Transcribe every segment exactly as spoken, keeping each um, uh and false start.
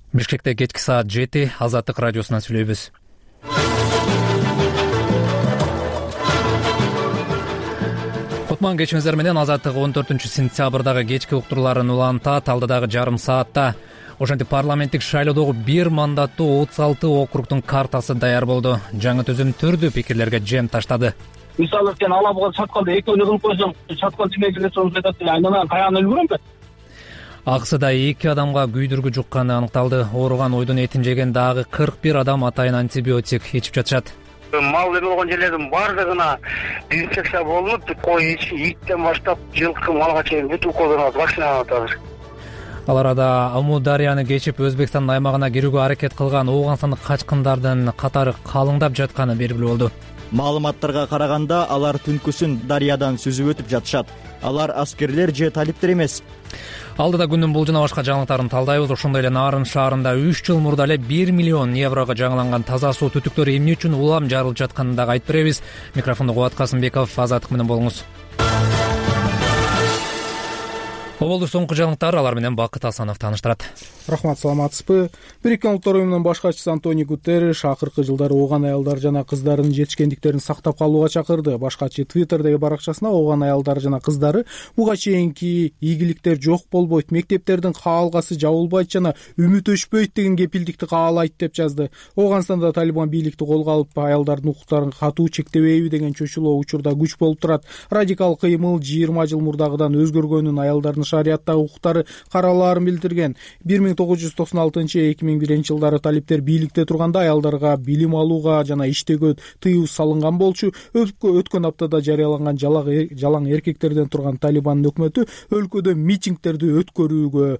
Бишкекте кечки саат жети, Азаттык радиосунан сүйлөйбүз. Кутман кечиңиздер менен. Азаттык он төртүнчү сентябрдагы кечки уктурууларын улантат. Алдыдагы жарым саатта ошентип парламенттик шайлоодогу бир мандаттуу отуз алты округдун картасы даяр болду. Жаңы түзүм түрдүү пикирлерге жем таштады. Мисалы сен алабыга чатканда экөөнү кылып койсоң, чаткан темекиге соң айтат, айнанан каяны үлгүрөм да. Аксыда эки адамга күйдүргү жукканы аныкталды. Ооруган ойдун этин жеген дагы кырк бир адам атайын антибиотик ичип жатышат. Мал эме болгон жерлердин баардыгына дезинфекция болуп, кой, иттен баштап жылкы малга чейин бүт уколдорун вакциналанат азыр. Ал арада Аму дарыяны кечип Өзбекстандын аймагына кирүүгө аракет кылган Ооганстандык качкындардын катары калыңдап жатканы белгилүү болду. Маалыматтарга караганда алар түнкүсүн дарыядан сүзүп өтүп жатышат. Алар аскерлер же талиптер эмес. Алдыда күндүн бул жана башка жаңылыктарын талдайбыз. Ошондой эле Нарын шаарында үч жыл мурда эле бир миллион еврого жаңыланган таза суу түтүктөрү эмне үчүн улам жарылып жатканын дагы айтып беребиз. Микрофондо Кубат Касымбеков, Азаттык менен болуңуз. Болду соңку жаңылыктар, алар менен Бакыт Асанов тааныштырат. Рахмат, саламатсызбы? Бириккен Улуттар уюмунун башкачысы Антонио Гутерриш акыркы жылдары ооган аялдар жана кыздардын жетишкендиктерин сактап калууга чакырды. Башкачы Твиттердеги баракчасына ооган аялдар жана кыздары буга чейинки ийгиликтер жок болбойт, мектептердин каалгасы жабылбайт жана үмүт өчпөйт деген кепилдикти каалайт деп жазды. Ооганстанда Талибан бийликти колго алып, аялдардын укуктарын катуу чектебейби деген чөчүлөө учурда күч болуп турат. Радикал кыймыл жыйырма жыл мурдагыдан өзгөргөнүн, аялдардын шарияттагы укуктары каралаарын билдирген. бир миң тогуз жүз токсон алтынчы эки миң биринчи жылдары талиптер бийликте турганда аялдарга билим алууга жана иштөөгө тыюу салынган болчу. Өткөн аптада жарыяланган жалаң эркектерден турган Талибандын өкмөтү өлкөдө митингдерди өткөрүүгө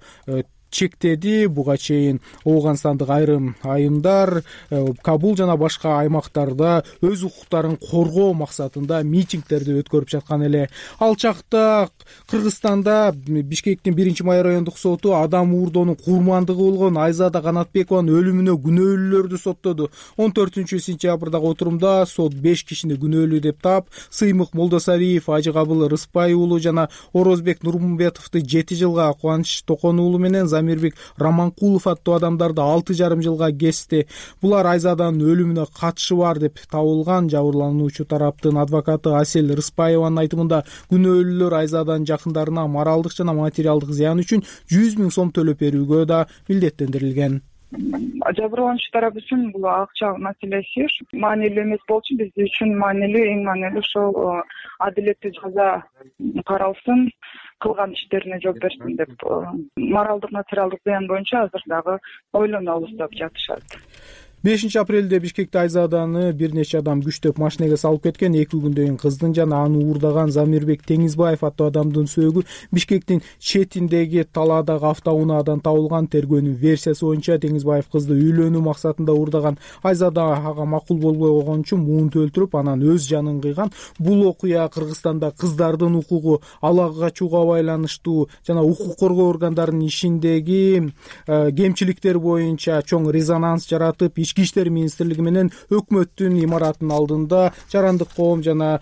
чектеди. Буга чейин Ооганстандык айрым айымдар Кабул жана башка аймактарда өз укуктарын коргоо максатында митингдерди өткөрүп жаткан эле. Ал чакта Кыргызстанда Бишкектин биринчи май райондук соту адам уурдоонун курмандыгы болгон Айзада Канатбекованын өлүмүнө күнөөлүүлөрдү соттоду. он төртүнчү сентябрдагы отурумда сот беш кишини күнөөлүү деп таап, Сыймык Молдосалиев, Ажыкабыл Рыспай уулу жана Орозбек Нурмумбетовду жети жылга, Кубаныч Токон уулу менен Замирбек Раманкулов аттуу адамдарды алты жарым жылга кести. Булар Айзаданын өлүмүнө катышы бар деп табылган. Жабырлануучу тараптын адвокаты Асель Рыспаеванын айтымында күнөөлүүлөр Айзаданын жакындарына моралдык жана материалдык зыян үчүн жүз миң сом төлөп берүүгө да милдеттендирилген. Жабырлануучу тарап үчүн бул акча маселеси маанилүү эмес болчу. Биз үчүн маанилүү, эң маанилүү ошол адилеттүү жаза каралсын, кылган иштерине жооп берсин деп, моралдык материалдык зыян боюнча азыр дагы ойлонобуз деп жатышат. бешинчи апрелде Бишкекте Айзаданы бир нече адам күчтөп машинеге салып кеткен. Эки күндөн кийин кыздын жана аны уурдаган Замирбек Теңизбаев аттуу адамдын сөөгү Бишкектин четиндеги талаадагы автоунаадан табылган. Тергөөнүн версиясы боюнча Теңизбаев кызды үйлөнүү максатында уурдаган. Айзада ага макул болбой койгон үчүн муунт өлтүрүп, анан өз жанын кыйган. Бул окуя Кыргызстанда кыздардын укугу, ала качууга байланыштуу жана укук коргоо органдарынын ишиндеги кемчиликтер боюнча чоң резонанс жаратып, Ички иштер министрлиги менен өкмөттүн имаратынын алдында жарандык коом жана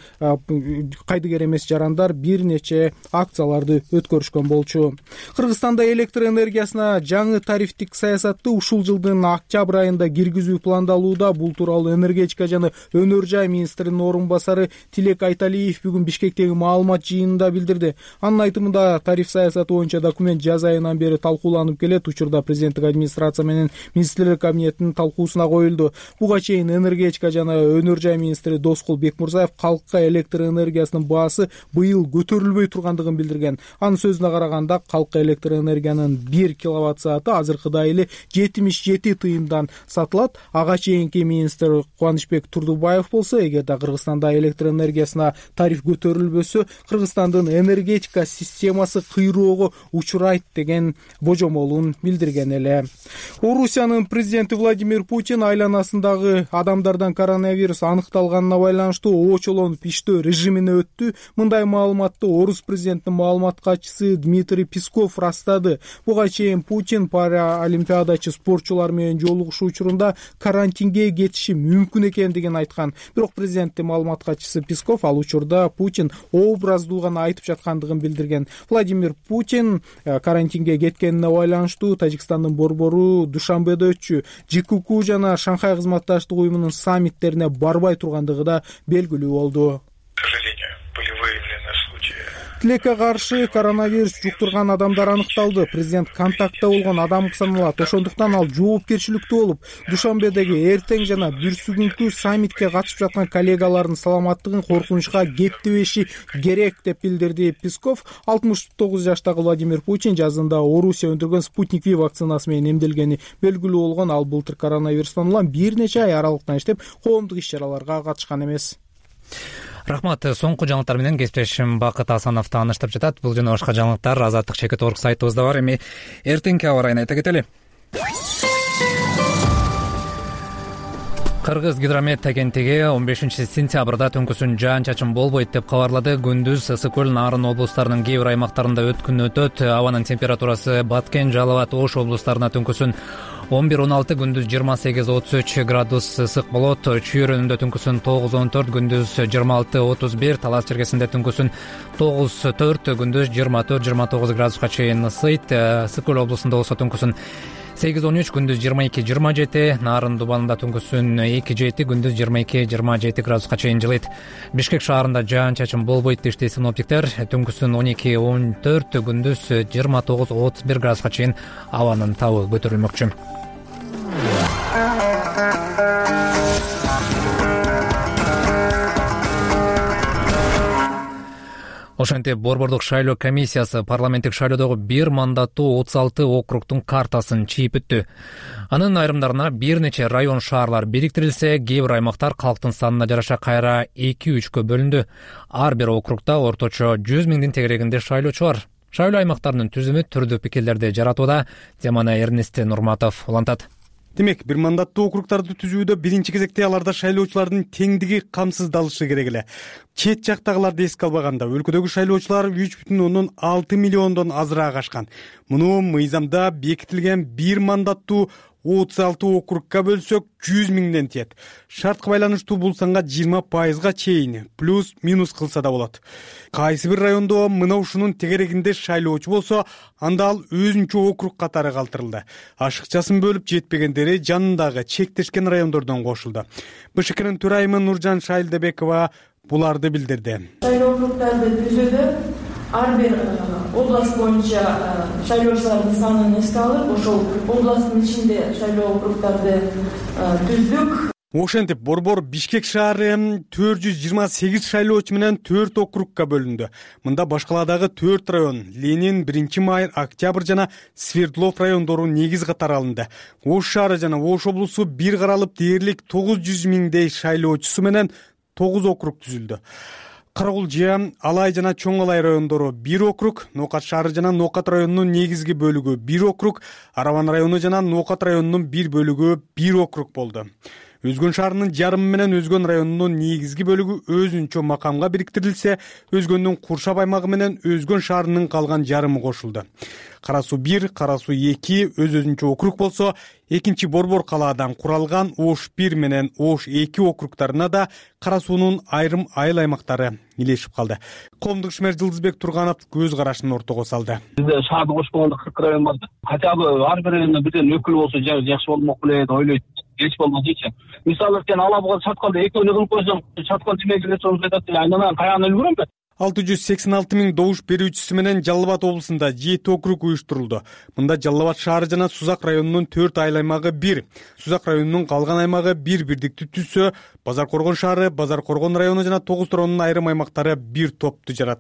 кайдыгер эмес жарандар бир нече акцияларды өткөрүшкөн болчу. Кыргызстанда электр энергиясына жаңы тарифтик саясатты ушул жылдын октябрь айында киргизүү пландалууда. Бул тууралуу энергетика жана өнөр жай министринин орун басары Тилек Айталиев бүгүн Бишкектеги маалымат жыйынында билдирди. Анын айтымында тариф саясаты боюнча документ жаз айынан бери талкууланып келет. Учурда президенттик администрация менен министрлер кабинетинин талкуусуна коюлду. Буга чейин энергетика жана өнөр жай министри Доскул Бекмурзаев калкка электр энергиясынын баасы быйыл көтөрүлбөй тургандыгын билдирген. Анын сөзүнө караганда, калкка электр энергиянын бир киловатт сааты азыркыдай эле жетимиш жети тыйындан сатылат. Ага чейинки министр Кубанычбек Турдубаев болсо, эгерде Кыргызстанда электр энергиясына тариф көтөрүлбөсө, Кыргызстандын энергетика системасы кыйроого учурайт деген божомолун билдирген эле. Орусиянын президенти Владимир Путин Путин айланасындагы адамдардан коронавирус аныкталганына байланыштуу оочолонуп иштөө режимине өттү. Мындай маалыматты орус президентинин маалымат катчысы Дмитрий Песков растады. Буга чейин Путин параолимпиадачы спортчулар менен жолугушуу учурунда карантинге кетиши мүмкүн экендигин айткан. Бирок президенттин маалымат катчысы Песков ал учурда Путин образдуу гана айтып жаткандыгын билдирген. Владимир Путин карантинге кеткенине байланыштуу Тажикстандын борбору Душанбеде өтчү. ЖКК жана Шанхай кызматташтык уюмунун саммиттерине барбай тургандыгы да белгилүү болду. Тилекке каршы коронавирус жуктурган адамдар аныкталды. Президент контактта болгон адам саналат. Ошондуктан ал жоопкерчиликтүү болуп, Душанбедеги эртең жана бүрсүгүнкү саммитке катышып жаткан коллегалардын саламаттыгын коркунучка кептебеши керек деп билдирди Песков. алтымыш тогуз жаштагы Владимир Путин жазында Орусия өндүргөн Спутник V вакцинасы менен эмделгени белгилүү болгон. Ал былтыр коронавирустан улам бир нече ай аралыктан иштеп, коомдук иш-чараларга катышкан эмес. Рахмат. Соңку жаңылыктар менен кесиптешим Бакыт Асанов тааныштырып жатат. Бул жана башка жаңылыктар Азаттык чекит орг сайтыбызда бар. Эми эртеңки аба ырайын айта кетели. Кыргыз гидромет агенттиги он бешинчи сентябрда түнкүсүн жаан-чачын болбойт деп кабарлады. Күндүз Ысык көл, Нарын облустарынын кээ бир аймактарында өткүн өтөт. Абанын температурасы Баткен, Жалал абад, Ош облустарына түнкүсүн он бир он алты, күндүз жыйырма сегиз отуз үч градус ысык болот. Чүйрөнүндө түнкүсүн тогуз он төрт, күндүз жыйырма алты отуз бир, Талас чергесинде түнкүсүн тогуз төрт, күндүз жыйырма төрт жыйырма тогуз градуска чейин ысыйт. Ысык көл облусунда болсо түнкүсүн сегиз он үч, күндүз жыйырма эки жыйырма жети, Нарын Дубанында түнкүсүн эки жети, күндүз жыйырма эки жыйырма жети градуска чейин жылыйт. Бишкек шаарында жаан-чачын болбойт дешти синоптиктер. Түнкүсүн он эки он төрт, күндүз жыйырма тогуз отуз бир градуска чейин абанын табы көтөрүлмөкчү. Ошентип борбордук шайлоо комиссиясы парламенттик шайлоодогу бир мандаттуу отуз алты округдун картасын чийип өттү. Анын айрымдарына бир нече район шаарлар бириктирилсе, кээ бир аймактар калктын санына жараша кайра эки үчкө бөлүндү. Ар бир округда орточо жүз миңдин тегерегинде шайлоочу бар. Шайлоо аймактарынын түзүмү түрдүү пикирлерди жаратууда. Теманы Эрнест Нурматов улантат. Демек, бир мандаттуу округдарды түзүүдө биринчи кезекте аларда шайлоочулардын теңдиги камсыздалышы керек эле. Чет жактагыларды эске албаганда, өлкөдөгү шайлоочулар үч бүтүн ондон алты миллиондон азыраак ашкан. Муну мыйзамда бекитилген бир мандаттуу отуз алты округга бөлсөк жүз миңден тиет. Шартка байланыштуу бул санга жыйырма пайызга чейин плюс минус кылса да болот. Кайсы бир райондо мына ушунун тегерегинде шайлоочу болсо, анда ал өзүнчө округ катары калтырылды. Ашыкчасын бөлүп жетпегендери жанындагы чектешкен райондордон кошулду. БШКнын төрайымы Нуржан Шайлдебекова буларды билдирди. Шайлоо округдарды түзүүдө ар бир область боюнча шайлоочулардын санын эске алып, ошол областтын ичинде шайлоо округдарды түздүк. Ошентип борбор Бишкек шаары төрт жүз жыйырма сегиз шайлоочу менен төрт округга бөлүндү. Мында башкаладагы төрт район Ленин, биринчи Майыр, Октябрь жана Свердлов райондору негиз катары алынды. Ош шаары жана Ош облусу бир каралып дээрлик тогуз жүз миңдей шайлоочусу менен тогуз округ түзүлдү. Карагулжия, Алай жана Чоң Алай райондору бир округ, Ноокат шаары жана Ноокат районунун негизги бөлүгү бир округ, Араван району жана Ноокат районунун бир бөлүгү бир округ болду. Өзгөн шаарынын жарымы менен Өзгөн районунун негизги бөлүгү өзүнчө макамга бириктирилсе, Өзгөндүн Куршап аймагы менен Өзгөн шаарынын калган жарымы кошулду. Кара суу бир, Кара суу эки өз-өзүнчө округ болсо, экинчи борбор калаадан куралган Ош бир менен Ош эки округдарына да Кара суунун айрым айыл аймактары илешип калды. Коомдук ишмер Жылдызбек Турганов көз карашын ортого салды. Бизде шаарды кошпогондо кырк район бар. Хотя бы ар бир райондон бирден өкүл болсо жакшы болмок белет, ойлойт. Эч болмосучу. Мисалы сен Алабыга чатканда экөөнү кылып койсоң, чаткан тимекиле соң айтат, айнанан каяны үлгүрөм да. алты жүз сексен алты миң добуш берүүчүсү менен Жалал абад облусунда жети округ уюштурулду. Мында Жалал абад шаары жана Сузак районунун төрт айыл аймагы бир, Сузак районунун калган аймагы бир бирдикти түзсө, Базар Коргон шаары, Базар Коргон району жана Тогуз Торонун айрым аймактары бир топту жаратты.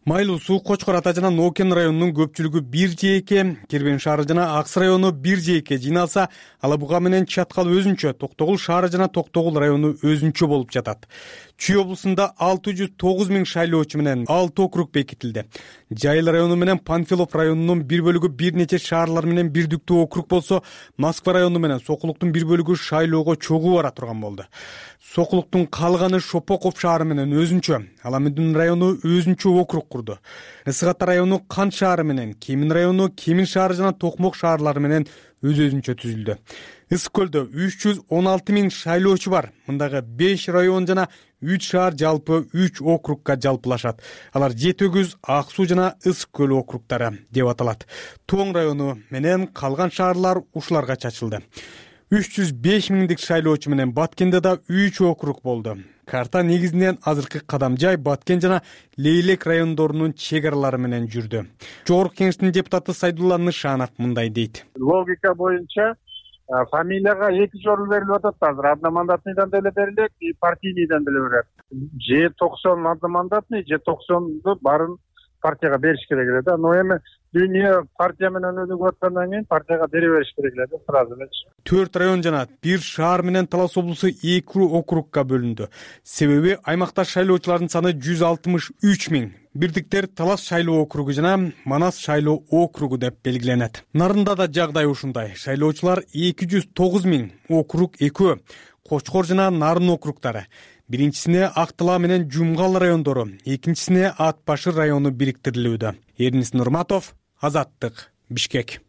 Майлуу суу, Кочкор ата жана Нокен районунун көпчүлүгү бир жээкке, Кербен шаары жана Аксы району бир жээкке жыйналса, Ала Буга менен Чаткал өзүнчө, Токтогул шаары жана Токтогул району өзүнчө болуп жатат. Чүй облусунда алты жүз тогуз миң шайлоочу менен алты округ бекитилди. Жайыл району менен Панфилов районунун бир бөлүгү бир нече шаарлар менен бирдиктүү округ болсо, Москва району менен Сокулуктун бир бөлүгү шайлоого чогуу бара турган болду. Сокулуктун калганы Шопоков шаары менен өзүнчө, Аламүндүн району өзүнчө округ курду. Ысык Ата району Кант шаары менен, Кемин району Кемин шаары жана Токмок шаарлары менен өз-өзүнчө түзүлдү. Ысык көлдө үч жүз он алты миң шайлоочу бар. Мындагы беш район жана үч шаар жалпы үч округга жалпылашат. Алар Жети Өгүз, Ак Суу жана Ысык көл округдары деп аталат. Тоң району менен калган шаарлар ушуларга чачылды. үч жүз беш миңдик шайлоочу менен Баткенде да үч округ болду. Карта негизинен азыркы Кадамжай, Баткен жана Лейлек райондорунун чек аралары менен жүрдү. Жогорку кеңештин депутаты Сайдулла Нышанов мындай дейт. Логика боюнча фамилияга эки жолу берилип атат азыр. Одномандатныйдан деле берилет, партийнийден деле берилет. Же токсон одномандатный, же токсонду баарын партияга бериш керек эле да. Но эми дүйнө партия менен өнүгүп аткандан кийин партияга бере бериш керек эле да, сразу эле. төрт район жана бир шаар менен Талас облусу эки округга бөлүндү. Себеби аймакта шайлоочулардын саны жүз алтымыш үч миң. Бирдиктер Талас шайлоо округу жана Манас шайлоо округу деп белгиленет. Нарында да жагдай ушундай. Шайлоочулар эки жүз тогуз миң, округ экөө, Кочкор жана Нарын округдары. Биринчисине Актала менен Жумгал райондору, экинчисине Ат Башыр району бириктирилүүдө. Эрнис Нурматов, Азаттык, Бишкек.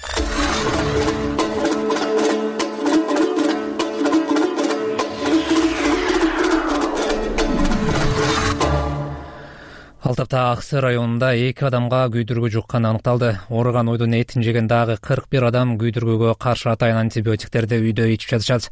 Алтапта Аксы районунда эки адамга күйдүргү жукканы аныкталды. Ооруган уйдун этин жеген дагы кырк бир адам күйдүргүгө каршы атайын антибиотиктерди үйдө ичип жатышат.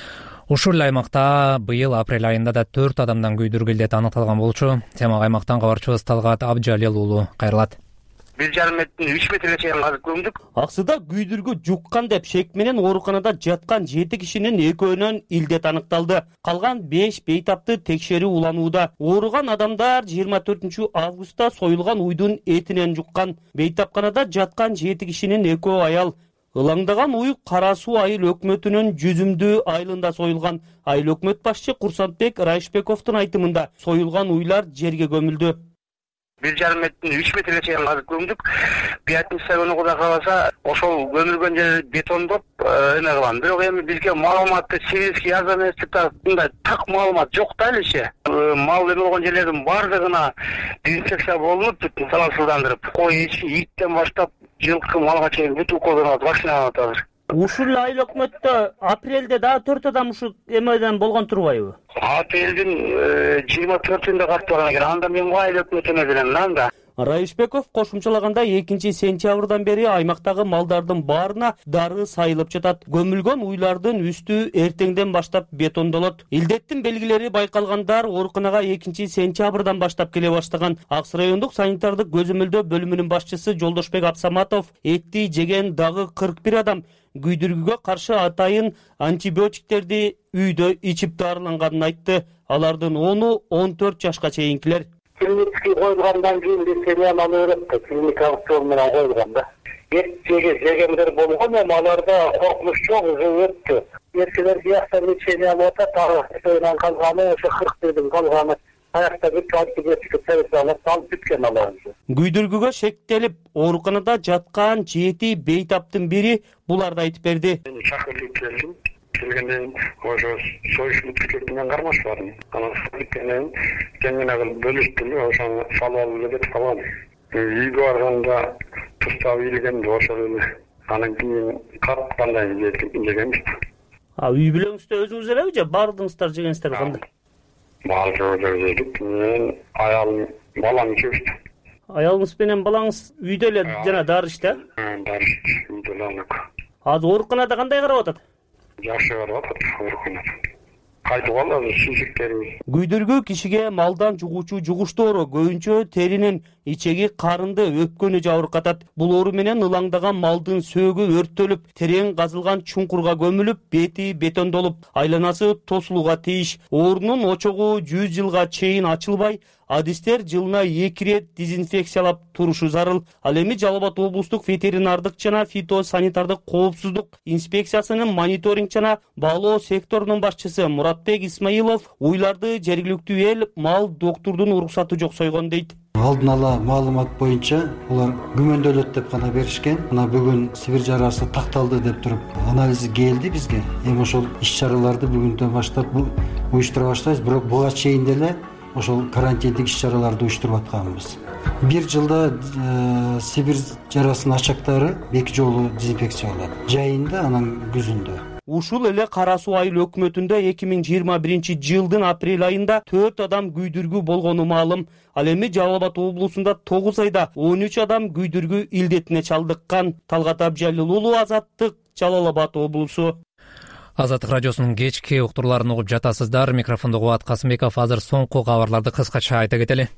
Ушул аймакта быйыл апрель айында да төрт адамдан күйдүргү илдети аныкталган болчу. Темага аймактан кабарчыбыз Талгат Абджалил уулу кайрылат. бир жарым метрден үч метрге чейин казып көмдүк. Аксыда күйдүргү жуккан деп шек менен ооруканада жаткан жети кишинин экөөнөн илдет аныкталды. Калган беш бейтапты текшерүү уланууда. Ооруган адамдар жыйырма төртүнчү августта союлган уйдун этинен жуккан. Бейтапканада жаткан жети кишинин экөө аял. Ылаңдаган уй Кара Суу айыл өкмөтүнүн жүзүмдүү айылында союлган. Айыл өкмөт башчы Курсантбек Райшбековдун айтымында союлган уйлар жерге көмүлдү. бир жарым метрден үч метрге чейин казып көмдүк. Пятница күнү Кудай кааласа ошол көмүлгөн жер бетондоп эме кылган. Бирок эми бизге маалыматты Сибирский Язан институтунда так маалымат жок да эле. Мал эме болгон жерлердин баардыгына дезинфекция болуп, залалсыздандырып, кой, ичи, иттен баштап жылкы малга чейин бүт уколдорду вакциналанат азыр. Ушул айыл өкмөттө апрелде дагы төрт адам ушу эмеден болгон турбайбы? Апрелдин жыйырма төртүндө катталган экен. Анда мен айыл өкмөтүнө билем анда. Райшбеков кошумчалаганда экинчи сентябрдан бери аймактагы малдардын баарына дары сайылып жатат. Көмүлгөн уйлардын үстү эртеңден баштап бетондолот. Илдеттин белгилери байкалгандар ооруканага экинчи сентябрдан баштап келе баштаган. Аксы райондук санитардык көзөмөлдөө бөлүмүнүн башчысы Жолдошбек Абсаматов этти жеген дагы кырк бир адам күйдүргүгө каршы атайын антибиотиктерди үйдө ичип дарыланганын айтты. Алардын ону он төрт жашка чейинкилер. Клиникский коюлгандан кийин биз семьяны алып берет, клиникалык жол менен коюлган да. Эт жеге жегендер болгон, эми аларда коркунуч жок, уже өттү. Эркелер биякта лечение алып атат, тагы калганы ошо кырк бирдин калганы. Аякта бүт антибиотик терапиялар алып бүткөн алар. Күйдүргүгө шектелип, ооруканада жаткан жети бейтаптын бири буларды айтып берди. Чакырып келдим. Келгенден ошо союшмут менен кармашпадым. Анан менен кеңине кылып бөлүштүм, ошону салып алып кетип калгам. Үйгө барганда тустап ийилгенди ошол эле. Анан кийин каткандай жегенбиз. А үй бүлөңүздө өзүңүз элеби же баардыгыңыздар жегенсиздер кандай? Баардыгыбыз жедик. Мен аялым, балам үчөөбүз. Аялыңыз менен балаңыз үйдө эле жана дары ичти? Дары ичти, үйдө эле. Азыр ооруканада кандай карап атат? Жакшы карап атат ооруканада. Кайтып алды шишиктерибиз. Күйдүргү кишиге малдан жугуучу жугуштуу оору, көбүнчө теринин ичеги, карынды, өпкөнү жабыркатат. Бул оору менен ылаңдаган малдын сөөгү өрттөлүп, терең казылган чуңкурга көмүлүп, бети бетондолуп, айланасы тосулууга тийиш. Оорунун очогу жүз жылга чейин ачылбай, адистер жылына эки ирет дезинфекциялап турушу зарыл. Ал эми Жалал Абад облустук ветеринардык жана фитосанитардык коопсуздук инспекциясынын мониторинг жана баалоо секторунун башчысы Муратбек Исмаилов уйларды жергиликтүү эл мал доктурдун уруксаты жок сойгон дейт. Алдын ала маалымат боюнча улар күмөндөлөт деп гана беришкен. Мына бүгүн Сибир жарасы такталды деп туруп анализи келди бизге. Эми ошол иш-чараларды бүгүндөн баштап уюштура баштайбыз. Бирок буга чейин деле ошол карантиндик иш-чараларды уюштуруп атканбыз. Бир жылда э, Сибир жарасынын ачактары эки жолу дезинфекцияланат. Жайында, анан күзүндө. Ушул эле Кара Суу айыл өкмөтүндө эки миң жыйырма биринчи жылдын апрель айында төрт адам күйдүргү болгону маалым. Ал эми Жалал Абад облусунда тогуз айда он үч адам күйдүргү илдетине чалдыккан. Талгат Абжалил уулу, Азаттык, Жалал Абад облусу. Азаттык радиосунун кечки уктурларын угуп жатасыздар. Микрофондо Кубат Касымбеков. Азыр соңку кабарларды кыскача айта кетели.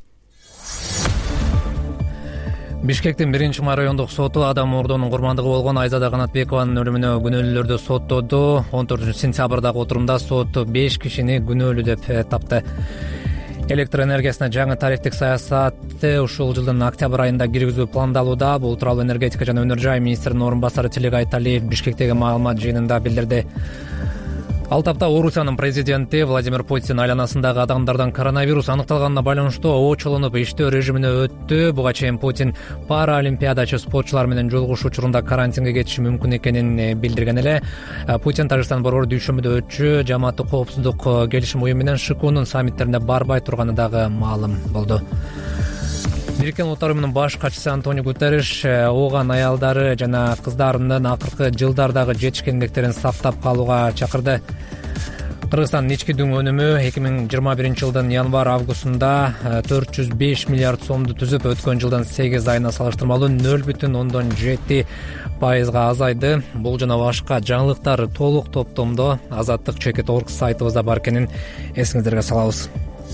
Бишкектин биринчи райондук соту адам мурдонун курмандыгы болгон Айзада Канатбекованын өлүмүнө күнөөлүүлөрдү соттоду. он төртүнчү сентябрдагы отурумда сот беш кишини күнөөлүү деп тапты. Электр энергиясына жаңы тарифтик саясатты ушул жылдын октябрь айында киргизүү пландалууда. Бул тууралуу энергетика жана өнөр жай министринин орун басары Тилек Айталиев Бишкектеги маалымат жыйынында билдирди. Ал тапта Орусиянын президенти Владимир Путин айланасындагы адамдардан коронавирус аныкталганына байланыштуу очолонуп иштөө режимине өттү. Буга чейин Путин параолимпиадачы спортчулар менен жолугушуу учурунда карантинге кетиши мүмкүн экенин билдирген эле. Путин Тажикстан борбору дүйшөмүдө өтчү жамааттык коопсуздук келишим уюму менен ШИКУнун саммиттерине барбай турганы дагы маалым болду. Бириккен Улуттар уюмунун баш катчысы Антонио Гутерриш ооган аялдары жана кыздарынын акыркы жылдардагы жетишкендиктерин сактап калууга чакырды. Кыргызстандын ички дүң өнүмү эки миң жыйырма биринчи жылдын январь-августунда төрт жүз беш миллиард сомду түзүп, өткөн жылдын сегиз айына салыштырмалуу нөл бүтүн ондон жети пайызга азайды. Бул жана башка жаңылыктар толук топтомдо Азаттык чекит орг сайтыбызда бар экенин эсиңиздерге салабыз.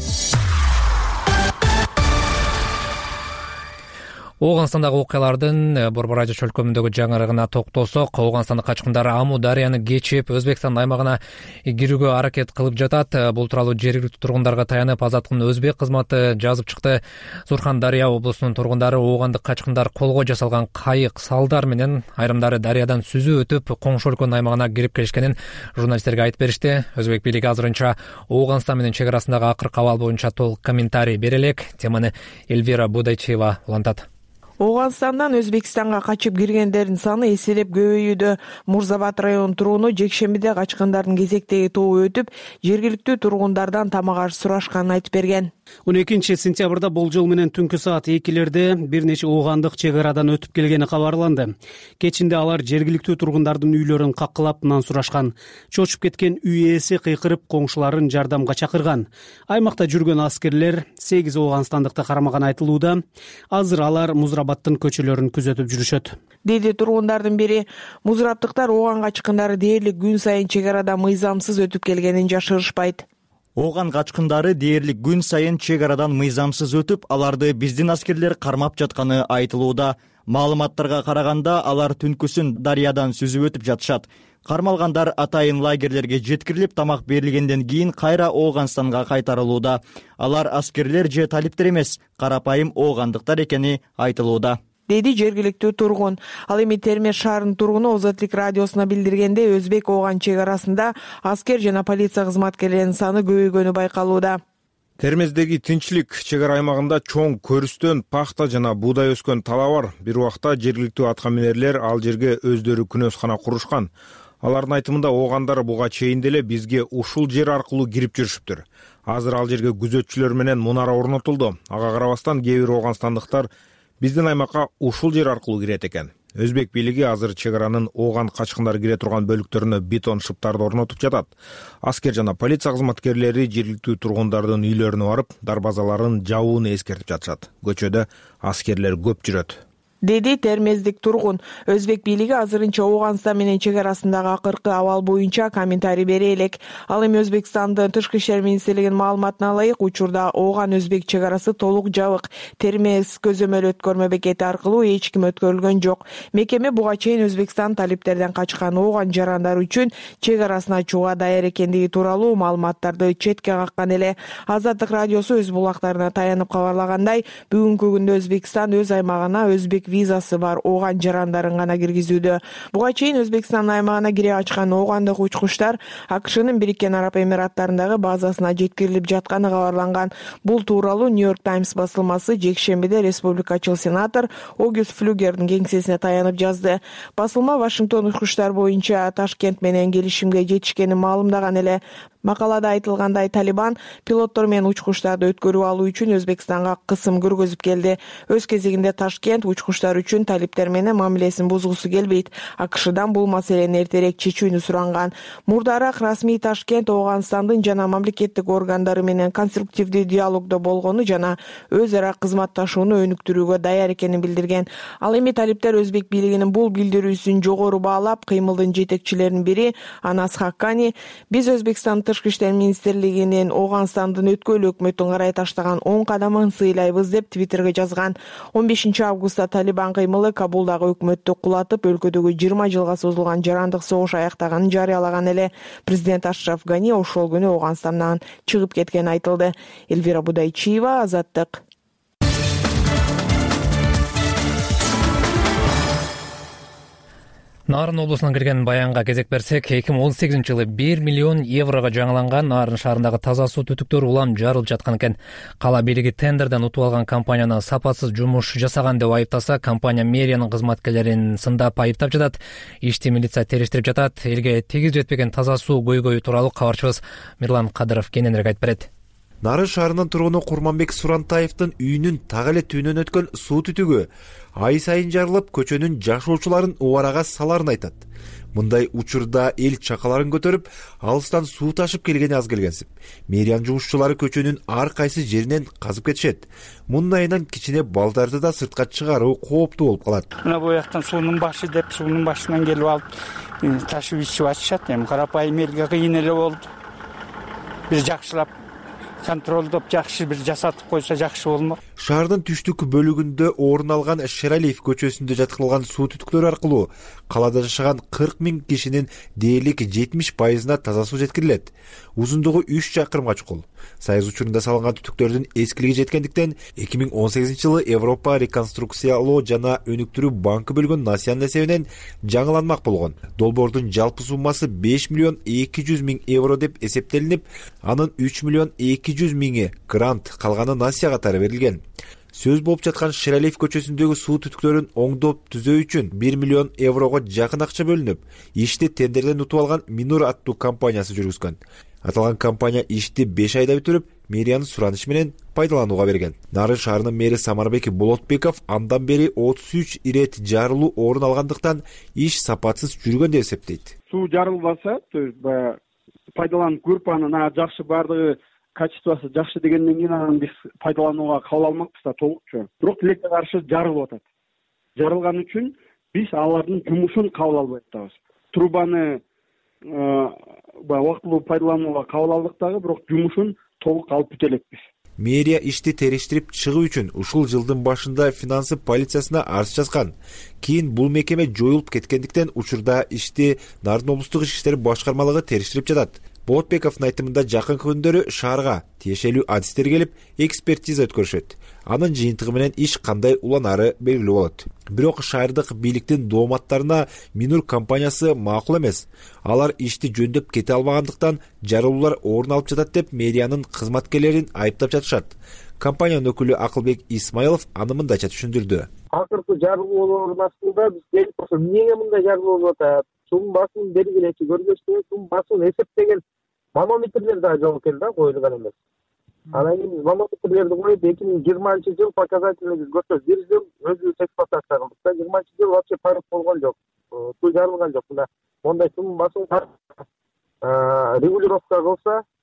Ооганстандагы окуялардын Борбор радио чөлкөмүндөгү жаңырыгына токтосок, Ооганстандык качкындар Аму дарыяны кечип Өзбекстан аймагына кирүүгө аракет кылып жатат. Бул тууралуу жергиликтүү тургундарга таянып Азаттыктын өзбек кызматы жазып чыкты. Сурхан Дарыя облусунун тургундары оогандык качкындар колго жасалган кайык, салдар менен айрымдары дарыядан сүзүп өтүп, коңшу өлкөнүн аймагына кирип келишкенин журналисттерге айтып беришти. Өзбек бийлиги азырынча Ооганстан менен чек арасындагы акыркы абал боюнча толук комментарий бере элек. Теманы Эльвира Будайчиева улантат. Ооганстандан Өзбекстанга качып киргендердин саны эселеп көбөйүүдө. Мурзабад районунун тургуну жекшембиде качкындардын кезектеги тобу өтүп, жергиликтүү тургундардан тамак аш сурашканын айтып берген. он экинчи сентябрда болжол менен түнкү саат экилерде бир нече оогандык чек арадан өтүп келгени кабарланды. Кечинде алар жергиликтүү тургундардын үйлөрүн каккылап нан сурашкан. Чочуп кеткен үй ээси кыйкырып коңшуларын жардамга чакырган. Аймакта жүргөн аскерлер сегиз ооганстандыкты кармаган айтылууда. Азыр алар Музрабадтын көчөлөрүн күзөтүп жүрүшөт, деди тургундардын бири. Музраптыктар ооган качкындары дээрлик күн сайын чек арада мыйзамсыз өтүп келгенин жашырышпайт. Ооган качкындары дээрлик күн сайын чек арадан мыйзамсыз өтүп, аларды биздин аскерлер кармап жатканы айтылууда. Маалыматтарга караганда, алар түнкүсүн дарыядан сүзүп өтүп жатышат. Кармалгандар атайын лагерлерге жеткирилип, тамак берилгенден кийин кайра Ооганстанга кайтарылууда. Алар аскерлер же талиптер эмес, карапайым оогандыктар экени айтылууда, деди жергиликтүү тургун. Ал эми Термеш шаарынын тургуну Озотлук радиосуна билдиргенде, Өзбек ооган чек арасында аскер жана полиция кызматкерлеринин саны көбөйгөнү байкалууда. Термездеги тынчтык чек ара аймагында чоң көрүстөн пахта жана буудай өскөн тала бар. Бир убакта жергиликтүү аткаминерлер ал жерге өздөрү күнөөскана курушкан. Алардын айтымында оогандары буга чейин деле бизге ушул жер аркылуу кирип жүрүшүптүр. Азыр ал жерге күзөтчүлөр менен мунара орнотулду. Ага карабастан кээ бир ооганстандыктар биздин аймакка ушул жер аркылуу кирет экен. Өзбек бийлиги азыр чек аранын ооган качкындар кире турган бөлүктөрүнө бетон шыптарды орнотуп жатат. Аскер жана полиция кызматкерлери жергиликтүү тургундардын үйлөрүнө барып, дарбазаларын жабууну эскертип жатышат. Көчөдө аскерлер көп жүрөт, деди термездик тургун. Өзбек бийлиги азырынча Ооганстан менен чек арасындагы акыркы абал боюнча комментарий бере элек. Ал эми Өзбекстандын тышкы иштер министрлигинин маалыматына ылайык, учурда Ооган Өзбек чек арасы толук жабык. Термез көзөмөл өткөрмө бекети аркылуу эч ким өткөрүлгөн жок. Мекеме буга чейин Өзбекстан талиптерден качкан Ооган жарандары үчүн чек арасын ачууга даяр экендиги тууралуу маалыматтарды четке каккан эле. Азаттык радиосу өз булактарына таянып кабарлагандай, бүгүнкү күндө Өзбекстан өз аймагына өзбек визасы бар Ооган жарандарын гана киргизүүдө. Буга чейин Өзбекстан аймагына кире ачкан оогандык учкучтар АКШнын Бириккен Араб Эмираттарындагы базасына жеткирилип жатканы кабарланган. Бул тууралуу Нью-Йорк Таймс басылмасы жекшембиде республикачыл сенатор Огюст Флюгердин кеңсесине таянып жазды. Басылма Вашингтон учкучтар боюнча Ташкент менен келишимге жетишкенин маалымдаган эле. Макалада айтылгандай, Талибан пилоттор менен учкучтарды өткөрүп алуу үчүн Өзбекстанга кысым көргөзүп келди. Өз кезегинде Ташкент учкучтар үчүн талиптер менен мамилесин бузгусу келбейт. АКШдан бул маселени эртерээк чечүүнү суранган. Мурдараак расмий Ташкент Ооганстандын жана мамлекеттик органдары менен конструктивдүү диалогдо болгону жана өз ара кызматташууну өнүктүрүүгө даяр экенин билдирген. Ал эми талиптер Өзбек бийлигинин бул билдирүүсүн жогору баалап, кыймылдын жетекчилеринин бири Анас Хаккани биз Өзбекстан тышкы иштер министрлигинин Ооганстандын өткөлүү өкмөтүн карай таштаган оң кадамын сыйлайбыз деп Твиттерге жазган. он бешинчи августта Талибан кыймылы Кабулдагы өкмөттү кулатып, өлкөдөгү жыйырма жылга созулган жарандык согуш аяктаганын жарыялаган эле. Президент Ашраф Гани ошол күнү Ооганстандан чыгып кеткени айтылды. Эльвира Будайчиева, Азаттык. Нарын облусунан кирген баянга кезек берсек, эки миң он сегизинчи жылы бир миллион еврого жаңыланган Нарын шаарындагы таза суу түтүктөрү улам жарылып жаткан экен. Кала бийлиги тендерден утуп алган компанияны сапатсыз жумуш жасаган деп айыптаса, компания мэриянын кызматкерлерин сындап айыптап жатат. Ишти милиция териштирип жатат. Элге тегиз жетпеген таза суу көйгөйү тууралуу кабарчыбыз Мирлан Кадыров кененирээк айтып берет. Нарын шаарынын тургуну Курманбек Сурантаевдин үйүнүн так эле түбүнөн өткөн суу түтүгү ай сайын жарылып, көчөнүн жашоочуларын убарага саларын айтат. Мындай учурда эл чакаларын көтөрүп, алыстан суу ташып келгени аз келгенсип. Мэриянын жумушчулары көчөнүн ар кайсы жеринен казып кетишет. Мындайынан кичине балдарды да сыртка чыгаруу кооптуу болуп калат. Мына бул жактан суунун башы деп, суунун башынан келип алып, ташып ичип атышат. Эми карапайым элге кыйын эле болду. Биз жакшылап контролдоп жакшы бир жасатып койсо жакшы болмок. Шаардын түштүк бөлүгүндө орун алган Шералиев көчөсүндө жаткырылган суу түтүктөрү аркылуу калада жашаган кырк миң кишинин дээрлик жетимиш пайызына таза суу жеткирилет. Узундугу үч чакырымга чукул. Сайыз учурунда салынган түтүктөрдүн эскилиги жеткендиктен эки миң он сегизинчи жылы Европа реконструкциялоо жана өнүктүрүү банкы бөлгөн насыянын эсебинен жаңыланмак болгон. Долбоордун жалпы суммасы беш миллион эки жүз миң евро деп эсептелинип, анын үч миллион эки жүз миңи грант, калганы насыя катары берилген. Сөз болуп жаткан Шералиев көчөсүндөгү суу түтүктөрүн оңдоп түзөө үчүн бир миллион еврого жакын акча бөлүнүп, ишти тендерден утуп алган Минур аттуу компаниясы жүргүзгөн. Аталган компания ишти беш айда бүтүрүп, мэриянын суранышы менен пайдаланууга берген. Нарын шаарынын мэри Самарбек Болотбеков андан бери отуз үч ирет жарылуу орун алгандыктан иш сапатсыз жүргөн деп эсептейт. Суу жарылбаса, то есть баягы пайдаланып көрүп анан жакшы бардыгы качествосы жакшы дегенден кийин анан биз пайдаланууга кабыл алмакпыз да толукчу. Бирок тилекке каршы жарылып атат. Жарылган үчүн биз алардын жумушун кабыл албай атабыз. Трубаны убактылуу пайдаланууга кабыл алдык дагы, бирок жумушун толук алып бүтө элекпиз. Мэрия ишти териштирип чыгуу үчүн ушул жылдын башында финансы полициясына арыз жазган. Кийин бул мекеме жоюлуп кеткендиктен учурда ишти Нарын облустук ички иштер башкармалыгы териштирип жатат. Болотбековдун айтымында жакынкы күндөрү шаарга тиешелүү адистер келип, экспертиза өткөрүшөт. Анын жыйынтыгы менен иш кандай уланары белгилүү болот. Бирок шаардык бийликтин дооматтарына Минур компаниясы макул эмес. Алар ишти жөндөп кете албагандыктан жарылуулар орун алып жатат деп мэриянын кызматкерлерин айыптап жатышат. Компаниянын өкүлү Акылбек Исмайлов аны мындайча түшүндүрдү. Акыркы жарылуулардын астында биз келип болсо эмнеге мындай жарылуу болуп атат? Сунун басымын белгилечи көргөчтө сунун басымын эсептеген манометрлер да жок экен да, коюлган эмес. Анан кийин манометрлерди коюп эки миң жыйырманчы жыл показательный биз көрсөт. Бир жыл өзүбүз эксплуатация кылдык да, жыйырманчы жыл вообще парык болгон жок. Суу жарылган жок. Мына мондай сунун басымын регулировка кылса,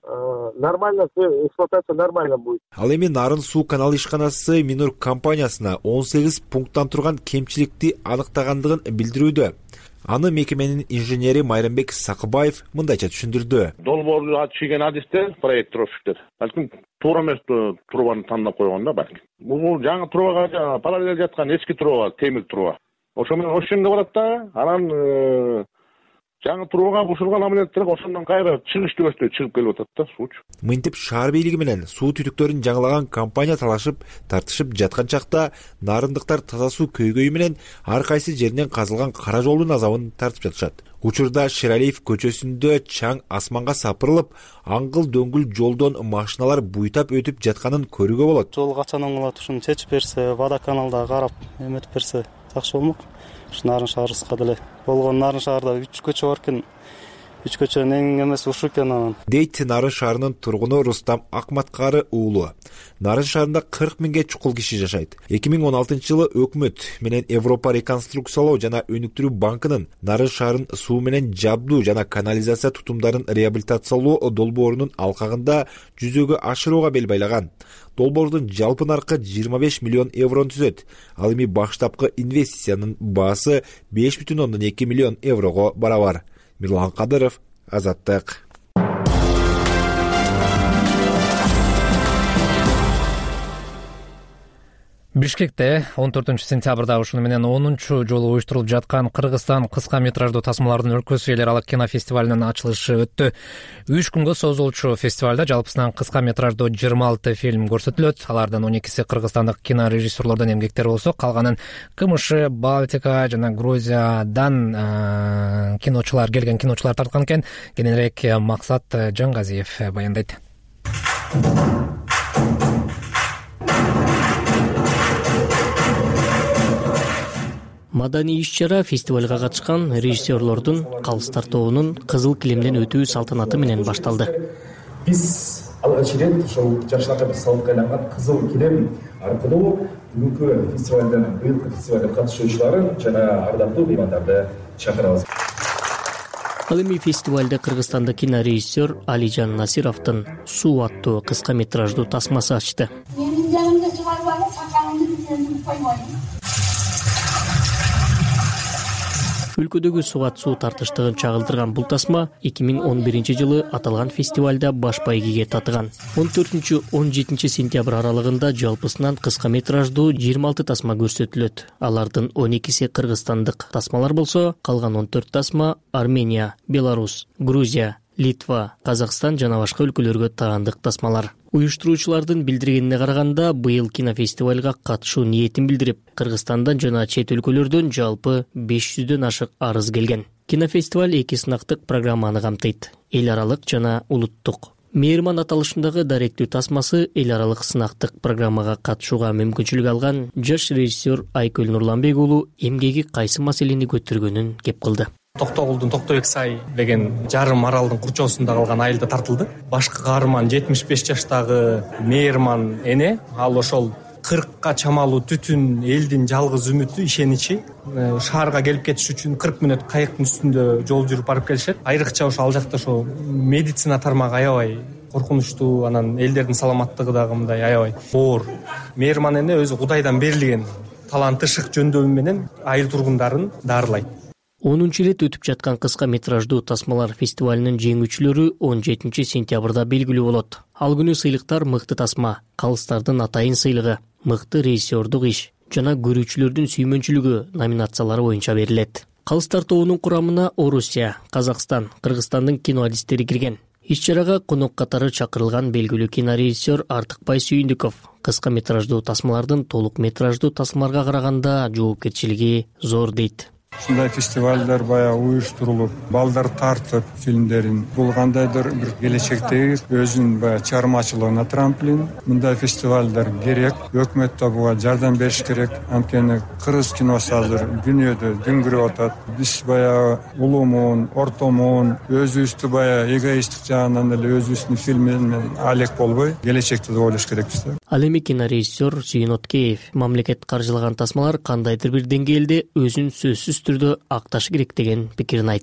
нормально эксплуатация нормально будет. Ал эми Нарын суу каналы ишканасы Минур компаниясына он сегиз пункттан турган кемчиликти аныктагандыгын билдирүүдө. Аны мекеменин инженери Майрамбек Сакыбаев мындайча түшүндүрдү. Долбоорду чийген адистер, проектировщиктер балким туура эмес трубаны тандап койгон да балким. Бул жаңы трубага параллель жаткан эски труба, темир труба. Ошо менен ошол жерге барат да, анан жаңы трубага кошулган абоненттер ошондон кайра чыгыш түбөстө чыгып келип атат да суучу. Мынтип шаар бийлиги менен суу түтүктөрүн жаңылаган компания талашып, тартышып жаткан чакта нарындыктар таза суу көйгөйү менен ар кайсы жеринен казылган кара жолдун азабын тартып жатышат. Учурда Шералиев көчөсүндө чаң асманга сапырылып, аңгыл дөңгүл жолдон машиналар буйтап өтүп жатканын көрүүгө болот. Жол качан оңолот, ушуну чечип берсе, водоканалда карап эметип берсе жакшы болмок. Ушу Нарын шаарыбызга деле болгон. Нарын шаарда үч көчө бар экен. Үч көчөнүн эң эмес ушу экен анан. Дейт Нарын шаарынын тургуну Рустам Акматкары уулу. Нарын шаарында кырк миңге чукул киши жашайт. эки миң он алтынчы жылы өкмөт менен Европа реконструкциялоо жана өнүктүрүү банкынын Нарын шаарын суу менен жабдуу жана канализация тутумдарын реабилитациялоо долбоорунун алкагында жүзөгө ашырууга бел байлаган. Долбоордун жалпы наркы жыйырма беш миллион еврону түзөт. Ал эми баштапкы инвестициянын баасы беш бүтүн ондон эки миллион еврого барабар. Мирлан Кадыров, Азаттык. Бишкекте он төртүнчү сентябрда ушуну менен онунчу жолу уюштурулуп жаткан Кыргызстан кыска метраждуу тасмалардын өлкөсү эл аралык кинофестивалынын ачылышы өттү. үч күнгө созулчу фестивалда жалпысынан кыска метраждуу жыйырма алты фильм көрсөтүлөт. Алардын он экиси кыргызстандык кинорежиссерлордун эмгектери болсо, калганын КМШ, Балтика жана Грузиядан киночулар келген киночулар тарткан экен. Кененирээк Максат Жангазиев баяндайт. Маданий иш-чара фестивалга катышкан режиссерлордун калыс тартуунун кызыл килемден өтүү салтанаты менен башталды. Биз алгач ирет ошол жашыларга бир салтка айланган кызыл килем аркылуу бүгүнкү фестивалдын быйылкы фестивалга катышуучуларын жана ардактуу меймандарды чакырабыз. Ал эми фестивалда Кыргызстанда кинорежиссер Алижан Насировдун Суу аттуу кыска метраждуу тасмасы ачты. Менин жанымда чыгарбаган сакалымды сезип койбойм. Өлкөдөгү сугат суу тартыштыгын чагылдырган бул тасма эки миң он биринчи жылы аталган фестивалда баш байгеге татыган. он төртүнчү он жетинчи сентябрь аралыгында жалпысынан кыска метраждуу жыйырма алты тасма көрсөтүлөт. Алардын он экиси кыргызстандык тасмалар болсо, калган он төрт тасма Армения, Беларусь, Грузия, Литва, Казакстан жана башка өлкөлөргө таандык тасмалар. Уюштуруучулардын билдиргенине караганда, быйыл кинофестивалга катышуу ниетин билдирип, Кыргызстандан жана чет өлкөлөрдөн жалпы беш жүздөн ашык арыз келген. Кинофестиваль эки сынактык программаны камтыйт: эл аралык жана улуттук. Мээрман аталышындагы даректүү тасмасы эл аралык сынактык программага катышууга мүмкүнчүлүк алган жаш режиссер Айкөл Нурланбек уулу эмгеги кайсы маселени көтөргөнүн кеп кылды. Токтогулдун Токтобек сай деген жарым аралдын курчоосунда калган айылда тартылды. Башкы каарман жетимиш беш жаштагы мээрман эне, ал ошол кыркка чамалуу түтүн элдин жалгыз үмүтү, ишеничи. Шаарга келип кетиш үчүн кырк мүнөт кайыктын үстүндө жол жүрүп барып келишет. Айрыкча ошо ал жакта ошо медицина тармагы аябай коркунучтуу, анан элдердин саламаттыгы дагы мындай аябай оор. Мээрман эне өзү Кудайдан берилген талант ышык жөндөмү менен айыл тургундарын дарылайт. онунчу ирет өтүп жаткан кыска метраждуу тасмалар фестивалынын жеңүүчүлөрү он жетинчи сентябрда белгилүү болот. Ал күнү сыйлыктар мыкты тасма, калыстардын атайын сыйлыгы, мыкты режиссердук иш жана көрүүчүлөрдүн сүймөнчүлүгү номинациялары боюнча берилет. Калыстар тобунун курамына Орусия, Казакстан, Кыргызстандын киноалисттери кирген. Иш-чарага конок катары чакырылган белгилүү кинорежиссер Артыкбай Сүйүндүков кыска метраждуу тасмалардын толук метраждуу тасмаларга караганда жоопкерчилиги зор дейт. Ушундай фестивалдар баягы уюштурулуп, балдар тартып фильмдерин, бул кандайдыр бир келечектеги өзүнүн баягы чыгармачылыгына трамплин. Мындай фестивалдар керек, өкмөт да буга жардам бериш керек. Анткени кыргыз киносу азыр дүйнөдө дүңгүрөп атат. Биз баягы улумун, ортомун, өзүбүздү баягы эгоисттик жагынан эле өзүбүздүн фильм менен алек болбой, келечекти да ойлош керекпиз да. Ал эми кинорежиссер Сүйүн Откеев мамлекет каржылаган тасмалар кандайдыр бир деңгээлде өзүн сөзсүз түрдө акташы керек деген пикирин айтты.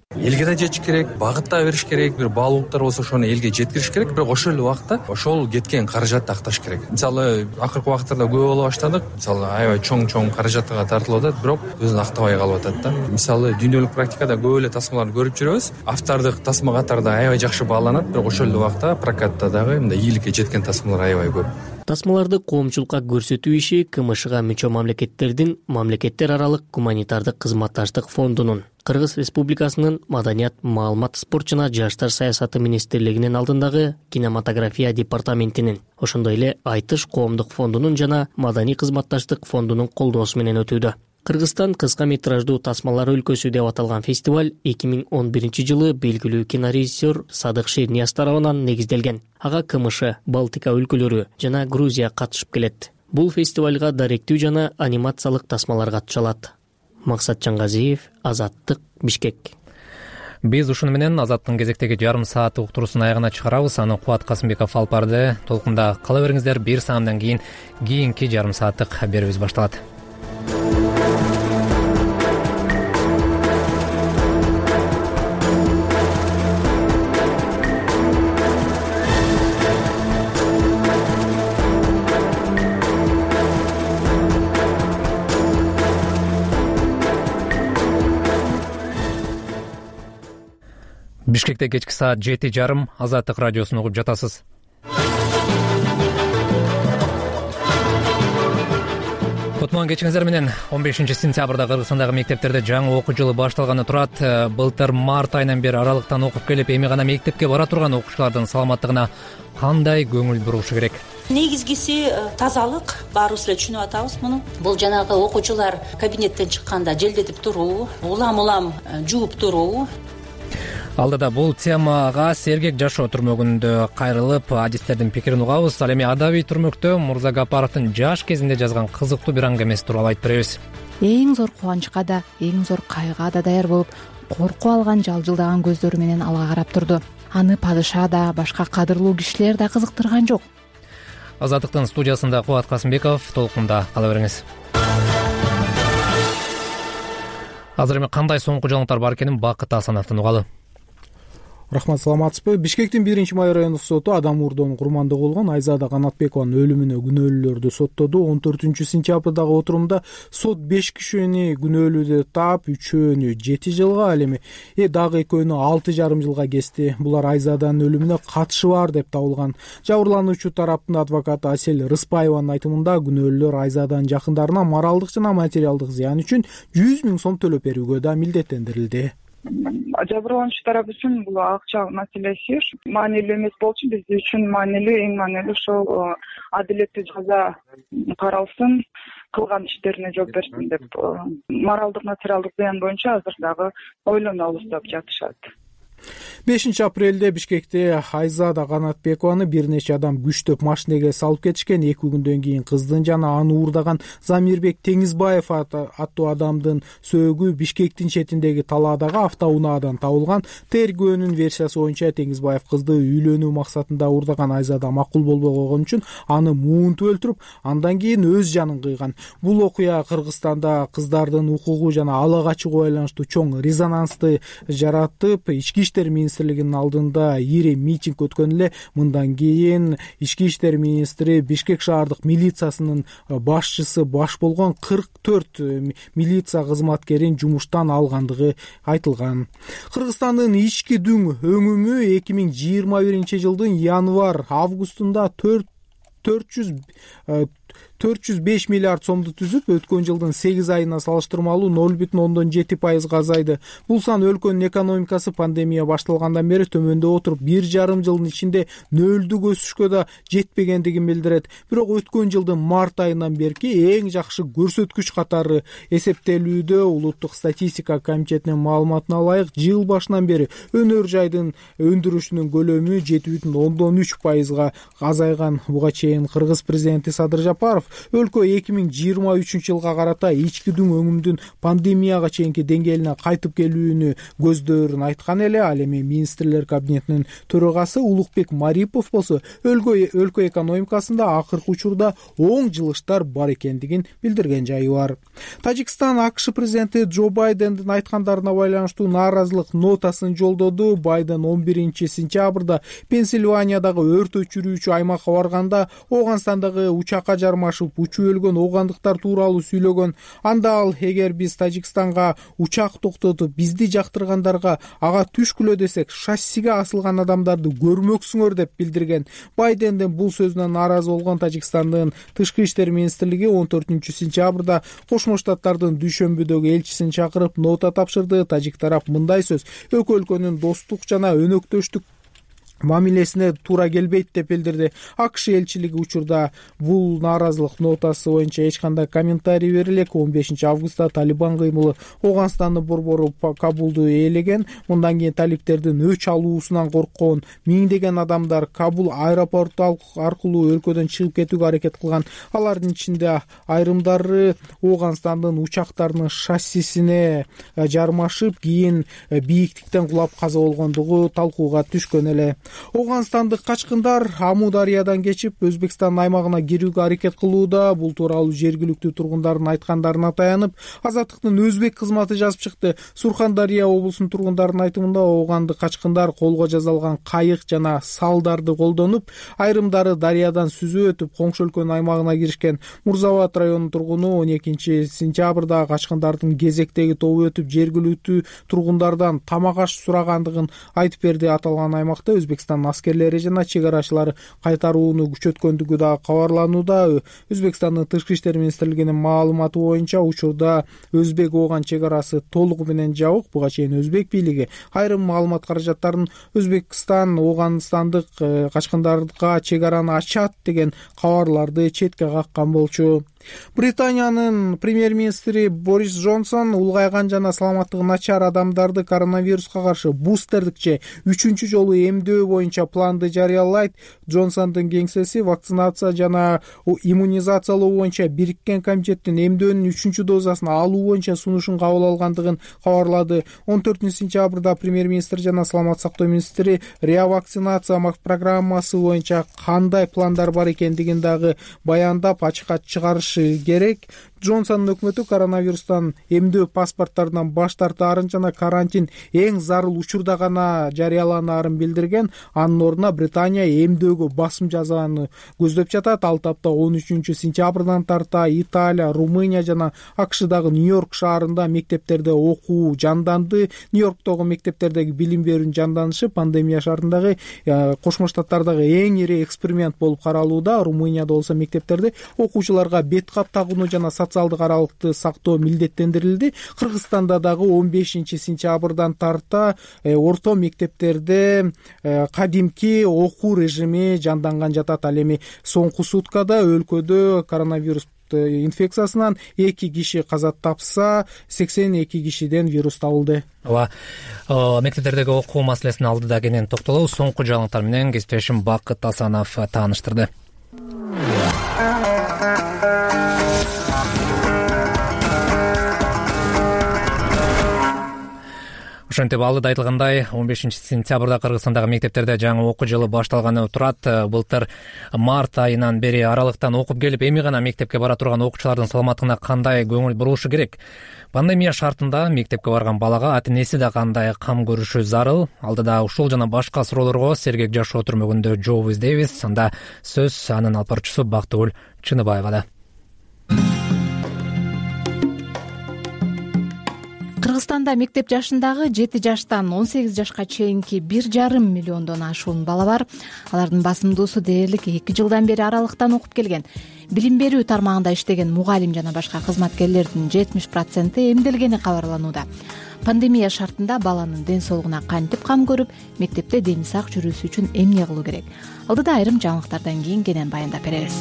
элге да жетиш керек, багыт да бериш керек, бир баалуулуктар болсо ошону элге жеткириш керек, бирок ошол эле убакта ошол кеткен каражатты акташ керек. Мисалы акыркы убакыттарда көп боло баштадык, мисалы аябай чоң-чоң каражатка тартылып атат, бирок өзүн актабай калып атат да. Мисалы дүйнөлүк практикада көп эле тасмаларды көрүп жүрөбүз, автордук тасма катарда аябай жакшы бааланат, бирок ошол эле убакта прокатта дагы мындай ийгиликке жеткен тасмалар аябай көп. Тасмаларды коомчулукка көрсөтүү иши КМШга мүчө мамлекеттердин мамлекеттер аралык гуманитардык кызматташтык фондунун, Кыргыз Республикасынын Маданият, маалымат, спорт жана жаштар саясаты министрлигинин алдындагы кинематография департаментинин, ошондой эле Айтыш коомдук фондунун жана Маданий кызматташтык фондунун колдоосу менен өтүүдө. Кыргызстан кыска метраждуу тасмалар өлкөсү деп аталган фестиваль эки миң он биринчи жылы белгилүү кинорежиссер Садык Шернияз тарабынан негизделген. Ага КМШ, Балтика өлкөлөрү жана Грузия катышып келет. Бул фестивалга даректүү жана анимациялык тасмалар катышалат. Максат Жангазиев, Азаттык, Бишкек. Биз ушуну менен Азаттын кезектеги жарым саат уктуруусун аягына чыгарабыз. Аны Кубат Касымбеков алып барды. Толкунда кала бериңиздер. Бир саамдан кийин кийинки жарым сааттык берүүбүз башталат. Бишкекте кечки саат жети жарым, Азаттык радиосун угуп жатасыз. Кутман кечиңиздер менен. он бешинчи сентябрда Кыргызстандагы мектептерде жаңы окуу жылы башталганы турат. Былтыр март айынан бери аралыктан окуп келип, эми гана мектепке бара турган окуучулардын саламаттыгына кандай көңүл бурушу керек? Негизгиси тазалык, баарыбыз эле түшүнүп атабыз муну. Бул жанагы окуучулар кабинеттен чыкканда желдетип туруу, улам-улам жууп туруу. Алдыда бул темага сергек жашоо түрмөгүндө кайрылып, адистердин пикирин угабыз. Ал эми адабий түрмөктө Мурза Гапаровдун жаш кезинде жазган кызыктуу бир аңгемеси тууралуу айтып беребиз. Эң зор кубанычка да, эң зор кайгыга да даяр болуп, коркуп алган жалжылдаган көздөрү менен алга карап турду. Аны падыша да, башка кадырлуу кишилер да кызыктырган жок. Азаттыктын студиясында Кубат Касымбеков. Толкунда кала бериңиз. Азыр эми кандай соңку жаңылыктар бар экенин Бакыт Асановдон угалы. Рахмат, саламатсызбы? Бишкектин биринчи май райондук соту адам уурдоонун курмандыгы болгон Айзада Канатбекованын өлүмүнө күнөөлүүлөрдү соттоду. он төртүнчү сентябрдагы отурумда сот беш кишини күнөөлүү деп таап, үчөөнү жети жылга, ал эми э дагы экөөнү алты жарым жылга кести. Булар Айзаданын өлүмүнө катышы бар деп табылган. Жабырлануучу тараптын адвокаты Асель Рыспаеванын айтымында күнөөлүүлөр Айзаданын жакындарына моралдык жана материалдык зыян үчүн жүз миң сом төлөп берүүгө да милдеттендирилди. Жабырлануучу тарап үчүн бул акча маселеси маанилүү эмес болчу, биз үчүн маанилүү, эң маанилүү ошол адилеттүү жаза каралсын, кылган иштерине жооп берсин деп. Моралдык, материалдык зыян боюнча азыр дагы ойлонобуз деп жатышат. бешинчи апрелде Бишкекте Айзада Канатбекованы бир нече адам күчтөп машинеге салып кетишкен. Эки күндөн кийин кыздын жана аны уурдаган Замирбек Теңизбаев аттуу адамдын сөөгү Бишкектин четиндеги талаадагы автоунаадан табылган. Тергөөнүн версиясы боюнча Теңизбаев кызды үйлөнүү максатында уурдаган. Айзада макул болбой койгон үчүн аны муунтуп өлтүрүп, андан кийин өз жанын кыйган. Бул окуя Кыргызстанда кыздардын укугу жана ала качууга байланыштуу чоң резонансты жаратып, ички иштер министрлигинин алдында ири митинг өткөн эле. Мындан кийин ички иштер министри Бишкек шаардык милициясынын башчысы баш болгон кырк төрт милиция кызматкерин жумуштан алгандыгы айтылган. Кыргызстандын ички дүң өңүмү эки миң жыйырма биринчи жылдын январь августунда төрт жүз беш миллиард сомду түзүп, өткөн жылдын сегиз айына салыштырмалуу ноль бүтүн ондон жети пайызга азайды. Бул сан өлкөнүн экономикасы пандемия башталгандан бери төмөндөп отуруп, бир жарым жылдын ичинде нөлдүк өсүшкө да жетпегендигин билдирет. Бирок өткөн жылдын март айынан берки эң жакшы көрсөткүч катары эсептелүүдө. Улуттук статистика комитетинин маалыматына ылайык, жыл башынан бери өнөр жайдын өндүрүшүнүн көлөмү жети бүтүн ондон үч пайызга азайган. Буга чейин Кыргыз президенти Садыр Жапаров Сапаров өлкө эки миң жыйырма үчүнчү жылга карата ички дүң өңүмдүн пандемияга чейинки деңгээлине кайтып келүүнү көздөрүн айткан эле. Ал эми министрлер кабинетинин төрагасы Улукбек Марипов болсо өлкө өлкө экономикасында акыркы учурда оң жылыштар бар экендигин билдирген жайы бар. Тажикстан АКШ президенти Джо Байдендин айткандарына байланыштуу нааразылык нотасын жолдоду. Байден он биринчи сентябрда Пенсильваниядагы өрт өчүрүүчү аймакка барганда Ооганстандагы учакка жармашып учуу өлгөн оогандыктар тууралуу сүйлөгөн. Анда ал эгер биз Тажикстанга учак токтотуп бизди жактыргандарга ага түшкүлө десек шассиге асылган адамдарды көрмөксүңөр деп билдирген. Байдендин бул сөзүнө нааразы болгон Тажикстандын тышкы иштер министрлиги он төртүнчү сентябрда Кошмо Штаттардын Дүйшөмбүдөгү элчисин чакырып нота тапшырды. Тажик тарап мындай сөз экөө өлкөнүн достук жана өнөктөштүк мамилесине туура келбейт деп билдирди. АКШ элчилиги учурда бул нааразылык нотасы боюнча эч кандай комментарий бере элек. он бешинчи августта Талибан кыймылы Ооганстандын борбору Кабулду ээлеген. Мындан кийин талиптердин өч алуусунан корккон миңдеген адамдар Кабул аэропорту аркылуу өлкөдөн чыгып кетүүгө аракет кылган. Алардын ичинде айрымдары Ооганстандын учактарынын шассисине жармашып, кийин бийиктиктен кулап каза болгондугу талкууга түшкөн эле. Ооганстандык качкындар Аму дарыядан кечип Өзбекстан аймагына кирүүгө аракет кылууда. Бул тууралуу жергиликтүү тургундардын айткандарына таянып, Азаттыктын өзбек кызматы жазып чыкты. Сурхандария облусунун тургундарынын айтымында оогандык качкындар колго жазалган кайык жана салдарды колдонуп, айрымдары дарыядан сүзүп өтүп коңшу өлкөнүн аймагына киришкен. Мурзабад районунун тургуну он экинчи сентябрда качкындардын кезектеги тобу өтүп жергиликтүү тургундардан тамак аш сурагандыгын айтып берди. Аталган аймакта Өзбекстан аскерлери жана чек арачылары кайтарууну күчөткөндүгү да кабарланууда. Өзбекстандын тышкы иштер министрлигинин маалыматы боюнча учурда Өзбек-Ооган чек арасы толугу менен жабык. Буга чейин өзбек бийлиги айрым маалымат каражаттарын Өзбекстан Ооганстандык качкындарга чек араны ачат деген кабарларды четке каккан болчу. Британиянын премьер-министри Борис Джонсон улгайган жана саламаттыгы начар адамдарды коронавируска каршы бустердикче үчүнчү жолу эмдөө боюнча планды жарыялайт. Джонсондун кеңсеси вакцинация жана иммунизациялоо боюнча бириккен комитеттин эмдөөнүн үчүнчү дозасын алуу боюнча сунушун кабыл алгандыгын кабарлады. он төртүнчү сентябрда премьер-министр жана саламаттык сактоо министри ревакцинация программасы боюнча кандай пландар бар экендигин дагы баяндап ачыкка чыгарышы керек. Джонсондун өкмөтү коронавирустан эмдөө паспорттарынан баш тартаарын жана карантин эң зарыл учурда гана жарыяланаарын билдирген. Анын ордуна Британия эмдөөгө басым жасааны көздөп жатат. Ал тапта он үчүнчү сентябрдан тарта Италия, Румыния жана АКШдагы Нью-Йорк шаарында мектептерде окуу жанданды. Нью-Йорктогу мектептердеги билим берүүнүн жанданышы пандемия шартындагы Кошмо Штаттардагы эң ири эксперимент болуп каралууда. Румынияда болсо мектептерде окуучуларга бет кап тагууну жана социалдык аралыкты сактоо милдеттендирилди. Кыргызстанда дагы он бешинчи сентябрдан тарта орто мектептерде кадимки окуу режими жанданган жатат. Ал эми соңку суткада өлкөдө коронавирус инфекциясынан эки киши каза тапса, сексен эки кишиден вирус табылды. Ооба, мектептердеги окуу маселесине алдыда кенен токтолобуз. Соңку жаңылыктар менен кесиптешим Бакыт Асанов тааныштырды. Ошентип алдыда айтылгандай он бешинчи сентябрда Кыргызстандагы мектептерде жаңы окуу жылы башталганы турат. Былтыр март айынан бери аралыктан окуп келип, эми гана мектепке бара турган окуучулардын саламаттыгына кандай көңүл бурулушу керек? Пандемия шартында мектепке барган балага ата-энеси да кандай кам көрүшү зарыл? Алдыда ушул жана башка суроолорго сергек жашоо түрмөгүндө жооп издейбиз. Анда сөз анын алып баруучусу Бактыгүл Чыныбаевада. Кыргызстанда мектеп жашындагы жети жаштан он сегиз жашка чейинки бир жарым миллиондон ашуун бала бар. Алардын басымдуусу дээрлик эки жылдан бери аралыктан окуп келген. Билим берүү тармагында иштеген мугалим жана башка кызматкерлердин жетимиш проценти эмделгени кабарланууда. Пандемия шартында баланын ден соолугуна кантип кам көрүп, мектепте дени сак жүрүүсү үчүн эмне кылуу керек? Алдыда айрым жаңылыктардан кийин кенен баяндап беребиз.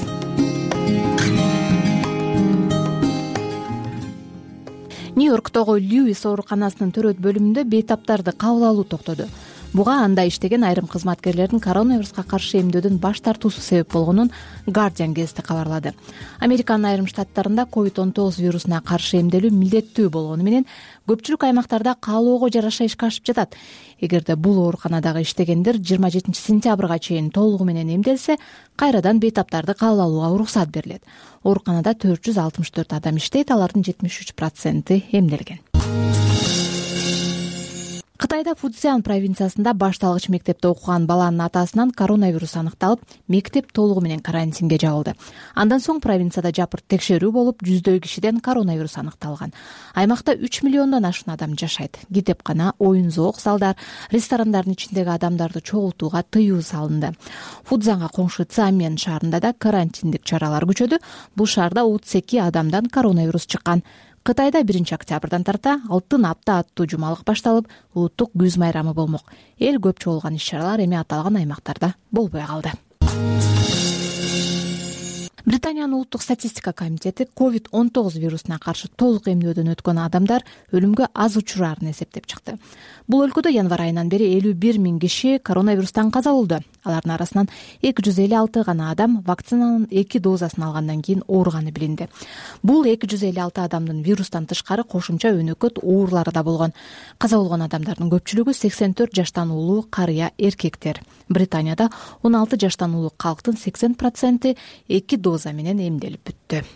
Нью-Йорктогу Льюис ооруканасынын төрөт бөлүмүндө бейтаптарды кабыл алуу токтоду. буга анда иштеген айрым кызматкерлердин коронавируска каршы эмдөөдөн баш тартуусу себеп болгонун Guardian гезити кабарлады. Американын айрым штаттарында ковид он тогуз вирусуна каршы эмделүү милдеттүү болгону менен көпчүлүк аймактарда каалоого жараша ишке ашып жатат. Эгерде бул ооруканадагы иштегендер жыйырма жетинчи сентябрга чейин толугу менен эмделсе, кайрадан бейтаптарды кабыл алууга уруксат берилет. Ооруканада төрт жүз алтымыш төрт адам иштейт, алардын жетимиш үч проценти эмделген. Кытайда Фудзян провинциясында башталгыч мектепте окуган баланын атасынан коронавирус аныкталып, мектеп толугу менен карантинге жабылды. Андан соң провинцияда жапырт текшерүү болуп, жүздөй кишиден коронавирус аныкталган. Аймакта үч миллиондон ашуун адам жашайт. Китепкана, оюн зоок залдар, ресторандардын ичиндеги адамдарды чогултууга тыюу салынды. Фудзянга коңшу Цзамен шаарында да карантиндик чаралар күчөдү. Бул шаарда отуз эки адамдан коронавирус чыккан. Кытайда биринчи октябрдан тарта алтын апта аттуу жумалык башталып, улуттук күз майрамы болмок. Эл көп чогулган иш-чаралар эми аталган аймактарда болбой калды. Британиянын улуттук статистика комитети ковид он тогуз вирусуна каршы толук эмдөөдөн өткөн адамдар өлүмгө аз учурарын эсептеп чыкты. Бул өлкөдө январь айынан бери элүү бир миң киши коронавирустан каза болду. Алардын арасынан эки жүз элүү алты гана адам вакцинанын эки дозасын алгандан кийин ооруганы билинди. Бул эки жүз элүү алты адамдын вирустан тышкары кошумча өнөкөт оорулары да болгон. Каза болгон адамдардын көпчүлүгү сексен төрт жаштан улуу карыя эркектер. Британияда он алты жаштан улуу калктын сексен проценти эки доза менен эмделип бүттү.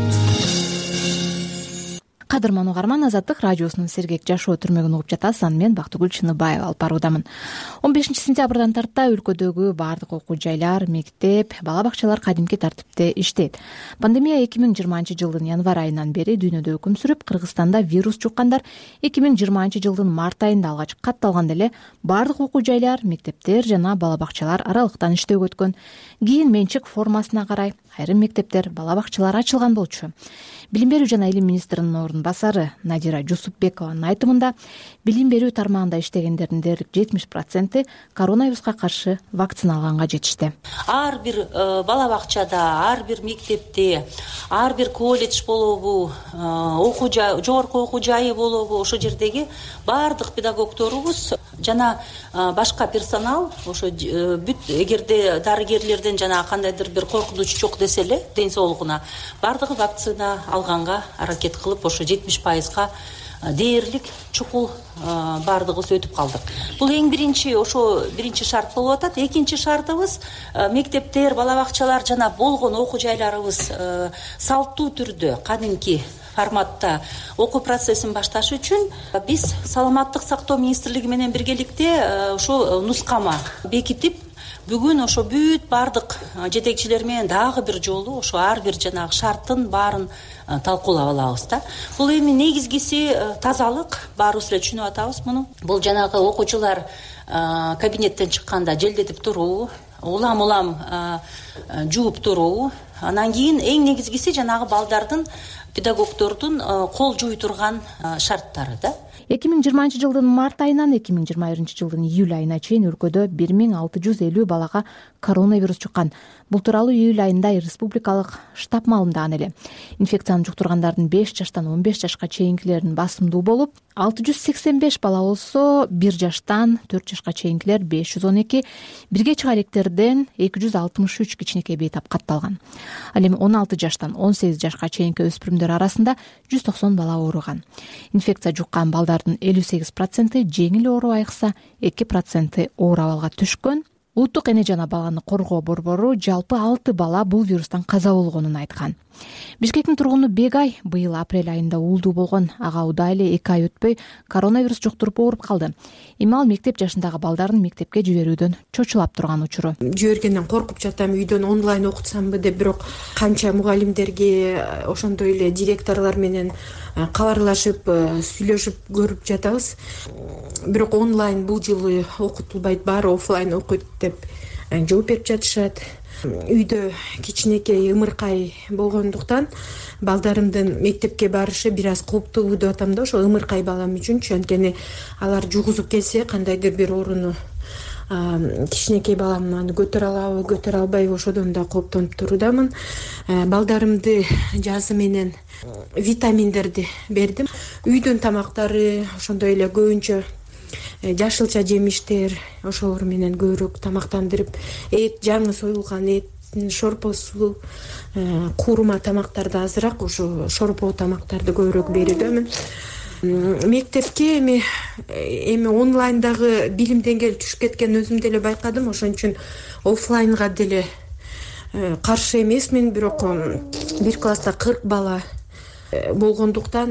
Кадырман угарман, Азаттык радиосунун сергек жашоо түрмөгүн угуп жатасыз. Аны мен Бактыгүл Чыныбаева алып баруудамын. он бешинчи сентябрдан тарта өлкөдөгү баардык окуу жайлар, мектеп, бала бакчалар кадимки тартипте иштейт. Пандемия эки миң жыйырманчы жылдын январь айынан бери дүйнөдө өкүм сүрүп, Кыргызстанда вирус жуккандар эки миң жыйырманчы жылдын март айында алгач катталганда эле баардык окуу жайлар, мектептер жана бала бакчалар аралыктан иштөөгө өткөн. Кийин менчик формасына карай айрым мектептер, бала бакчалар ачылган болчу. Билим берүү жана илим министринин орун басары Надира Жусупбекованын айтымында, билим берүү тармагында иштегендердин дээрлик жетимиш проценти коронавируска каршы вакцина алганга жетишти. Ар бир бала бакчада, ар бир мектепте, ар бир колледж болобу, окуу жай, жогорку окуу жайы болобу, ошол жердеги баардык педагогдорубуз жана башка персонал, ошо бүт эгерде дарыгерлерден жана кандайдыр бир коркунуч жок десе эле ден соолугуна баардыгы вакцина алганга аракет кылып, ошо жетимиш пайызга дээрлик чукул баардыгыбыз өтүп калдык. Бул эң биринчи ошо биринчи шарт болуп атат. Экинчи шартыбыз мектептер, бала бакчалар жана болгон окуу жайларыбыз салттуу түрдө кадимки форматта окуу процессин башташ үчүн биз Саламаттык сактоо министрлиги менен биргеликте ошо нускама бекитип, бүгүн ошо бүт баардык жетекчилер менен дагы бир жолу ошо ар бир жанагы шарттын баарын талкуулап алабыз да. Бул эми негизгиси тазалык, баарыбыз эле түшүнүп атабыз муну. Бул жанагы окуучулар кабинеттен чыкканда желдетип туруу, улам улам жууп туруу. Анан кийин эң негизгиси жанагы балдардын, педагогдордун кол жууй турган шарттары да. эки миң жыйырманчы жылдын март айынан эки миң жыйырма биринчи жылдын июль айына чейин өлкөдө бир миң алты жүз элүү балага коронавирус жуккан. Бул тууралуу июль айында республикалык штаб маалымдаган эле. Инфекцияны жуктургандардын беш жаштан он беш жашка чейинкилердин басымдуу болуп, алты жүз сексен беш бала болсо, бир жаштан төрт жашка чейинкилер беш жүз он эки, бирге чыга электерден эки жүз алтымыш үч кичинекей бейтап катталган. Ал эми он алты жаштан он сегиз жашка чейинки өспүрүмдөр арасында жүз токсон бала ооруган. Инфекция жуккан балдардын элүү сегиз проценти жеңил оору айыкса, эки проценти оор абалга түшкөн. Улуттук эне жана баланы коргоо борбору жалпы алты бала бул вирустан каза болгонун айткан. Бишкектин тургуну Бегай быйыл апрель айында уулдуу болгон. Ага уда эле эки ай өтпөй коронавирус жуктуруп ооруп калды. Эми ал мектеп жашындагы балдарын мектепке жиберүүдөн чочулап турган учуру. Жибергенден коркуп жатам, үйдөн онлайн окутсамбы деп, бирок канча мугалимдерге, ошондой эле директорлор менен кабарлашып, сүйлөшүп көрүп жатабыз. Бирок онлайн бул жылы окутулбайт, баары офлайн окуйт деп жооп берип жатышат. Үйдө кичинекей ымыркай болгондуктан балдарымдын мектепке барышы бир аз кооптуу деп атам да, ошо ымыркай балам үчүнчү, анткени алар жугузуп келсе кандайдыр бир ооруну кичинекей балам аны көтөрө алабы, көтөрө албайбы, ошодон да кооптонуп турудамын. Балдарымды жазы менен витаминдерди бердим. Үйдүн тамактары ошондой эле көбүнчө жашылча жемиштер ошолор менен көбүрөөк тамактандырып, эт, жаңы союлган эттин шорпосу, куурма тамактарды азыраак, ошо шорпо тамактарды көбүрөөк берүүдөмүн. Мектепке эми эми онлайндагы билим деңгээли түшүп кеткенин өзүм деле байкадым. Ошон үчүн оффлайнга деле каршы эмесмин. Бирок бир класста кырк бала болгондуктан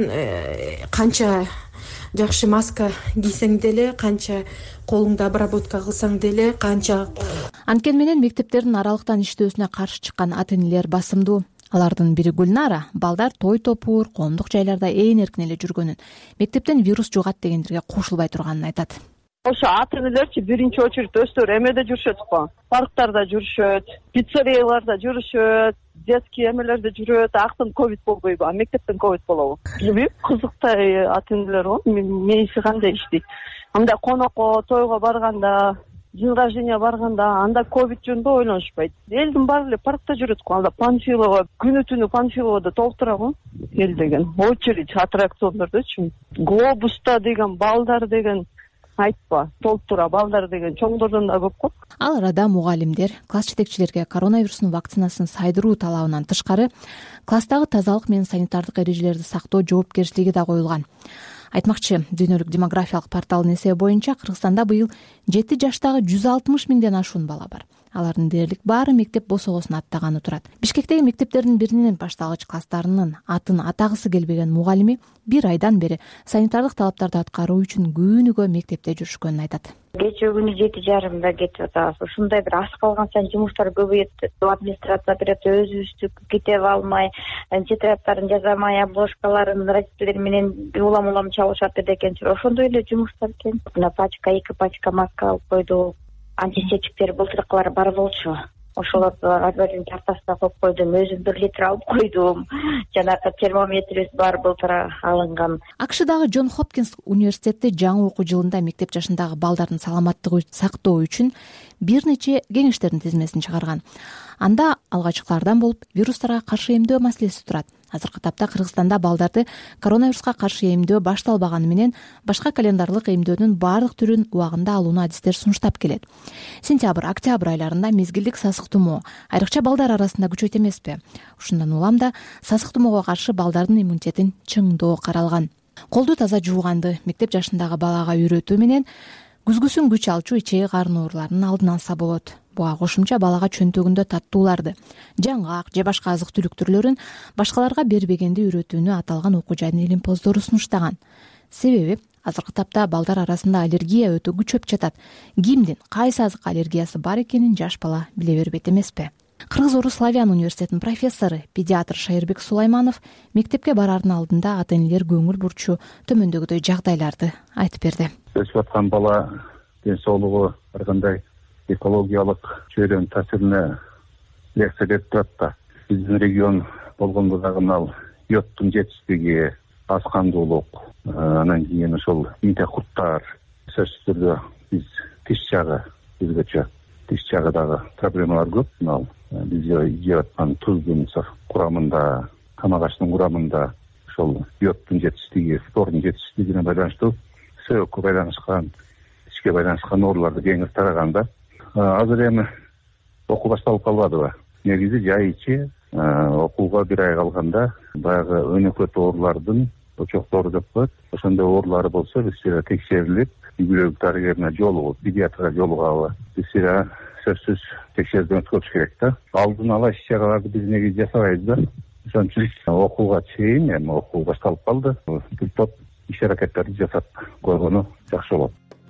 канча жакшы маска кийсең деле, канча колуңду обработка кылсаң деле, канча анткени менен мектептердин аралыктан иштөөсүнө каршы чыккан ата энелер басымдуу. Алардын бири Гүлнара балдар той топур, коомдук жайларда ээн эркин эле жүргөнүн, мектептен вирус жугат дегендерге кошулбай турганын айтат. Ошо ата энелерчи биринчи очередь өздөрү эмеде жүрүшөт го, парктарда жүрүшөт, пиццерияларда жүрүшөт, детский эмелерде жүрөт. Актын ковид болбойбу, а мектептен ковид болобу? Билбейм, кызыктай ата энелер го, мээси кандай иштейт. Анда конокко, тойго барганда, день рождения барганда анда ковид жөнүндө ойлонушпайт. Элдин баары эле паркта жүрөт го. Анда Панфилова, күнү түнү Панфиловада толтура го. Эл деген очередь аттракциондордочу. Глобуста деген балдар деген айтпа, толтура балдар деген чоңдордон да көп го. Ал арада мугалимдер класс жетекчилерге коронавирустун вакцинасын сайдыруу талабынан тышкары класстагы тазалык менен санитардык эрежелерди сактоо жоопкерчилиги да коюлган. Айтмакчы, дүйнөлүк демографиялык порталдын эсеби боюнча Кыргызстанда быйыл жети жаштагы жүз алтымыш миңден ашуун бала бар. Алардын дээрлик баары мектеп босогосун аттаганы турат. Бишкектеги мектептердин биринин башталгыч класстарынын атын атагысы келбеген мугалими бир айдан бери санитардык талаптарды аткаруу үчүн күнүгө мектепте жүрүшкөнүн айтат. Кечээ күнү жети жарымда кетип атабыз. Ушундай бир ас калган сайын жумуштар көбөйөт. Администрация берет, өзүбүздү китеп алмай, тетрадьтарын жазамай, обложкаларын родителер менен улам-улам чабышат экен. Ошондой эле жумуштар экен. Мына пачка, эки пачка маска алып койдук. Антисептиктер былтыркылар бар болчу. Ошолорду обязательно тартасына коюп койдум. Өзүм бир литр алып койдум. Жанагы термометрибиз бар былтыр алынган. АКШдагы Джон Хопкинс университети жаңы окуу жылында мектеп жашындагы балдардын саламаттыгын сактоо үчүн бир нече кеңештердин тизмесин чыгарган. Анда алгачкылардан болуп вирустарга каршы эмдөө маселеси турат. Азыркы тапта Кыргызстанда балдарды коронавируска каршы эмдөө башталбаганы менен башка календарлык эмдөөнүн баардык түрүн убагында алууну адистер сунуштап келет. Сентябрь, октябрь айларында мезгилдик сасык тумоо айрыкча балдар арасында күчөйт эмеспи? Ушундан улам да сасык тумоого каршы балдардын иммунитетин чыңдоо каралган. Колду таза жууганды мектеп жашындагы балага үйрөтүү менен күзгүсүн күч алчу ичеги карын ооруларынын алдын алса болот. Буга кошумча балага чөнтөгүндө таттууларды, жаңгак же башка азык түлүк түрлөрүн башкаларга бербегенди үйрөтүүнү аталган окуу жайдын илимпоздору сунуштаган. Себеби азыркы тапта балдар арасында аллергия өтө күчөп жатат. Кимдин кайсы азыкка аллергиясы бар экенин жаш бала биле бербейт эмеспи? Кыргыз-Орус славян университетинин профессору, педиатр Шайырбек Сулайманов мектепке барардын алдында ата энелер көңүл бурчу төмөндөгүдөй жагдайларды айтып берди. Өсүп аткан бала ден соолугу ар кандай экологиялык чөйрөнүн таасирине лекция берип турат да. Биздин регион болгондо дагы мына йодтун жетишсиздиги, аз кандуулук, анан кийин ошол инте курттар, сөзсүз түрдө биз тиш жагы бизгечө тиш жагы дагы проблемалар көп. Мына биз жеп аткан туздун курамында, тамак аштын курамында ошол йодтун жетишсиздиги, фтордун жетишсиздигине байланыштуу сөөгкө байланышкан, тишке байланышкан ооруларды кеңири тараган да. Азыр эми окуу башталып калбадыбы? Негизи жай ичи окууга бир ай калганда баягы өнөкөт оорулардын очоктору деп коет. Ошондой оорулары болсо биз текшерилип, үй-бүлөлүк дарыгерине жолугуп, педиатрга жолугабы, биз сөзсүз текшерүүдөн өткөрүш керек да. Алдын ала иш-чараларды биз негизи жасабайбыз да. Ошон үчүн окууга чейин эми окуу башталып калды. Бир топ иш-аракеттерди жасап койгону жакшы болот.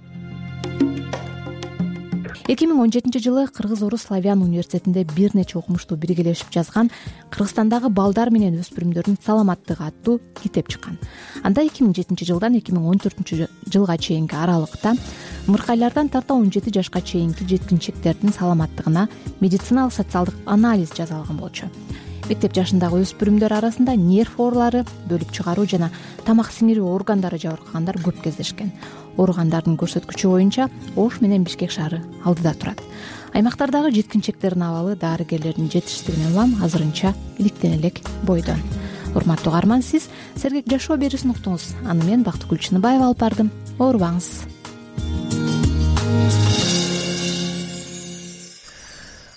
эки миң он жетинчи жылы Кыргыз-Орус славян университетинде бир нече окумуштуу биргелешип жазган Кыргызстандагы балдар менен өспүрүмдөрдүн саламаттыгы аттуу китеп чыккан. Анда эки миң жетинчи жылдан эки миң он төртүнчү жылга чейинки аралыкта ымыркайлардан тарта он жети жашка чейинки жеткинчектердин саламаттыгына медициналык социалдык анализ жасалган болчу. Мектеп жашындагы өспүрүмдөр арасында нерв оорулары, бөлүп чыгаруу жана тамак сиңирүү органдары жабыркагандар көп кездешкен. Ооругандардын көрсөткүчү боюнча Ош менен Бишкек шаары алдыда турат. Аймактардагы жеткинчектердин абалы дарыгерлердин жетишсиздигинен улам азырынча иликтене элек бойдон. Урматтуу угарман, сиз Сергек жашоо берүүсүн уктуңуз. Аны мен Бактыгүл Чыныбаева алып бардым. Оорубаңыз.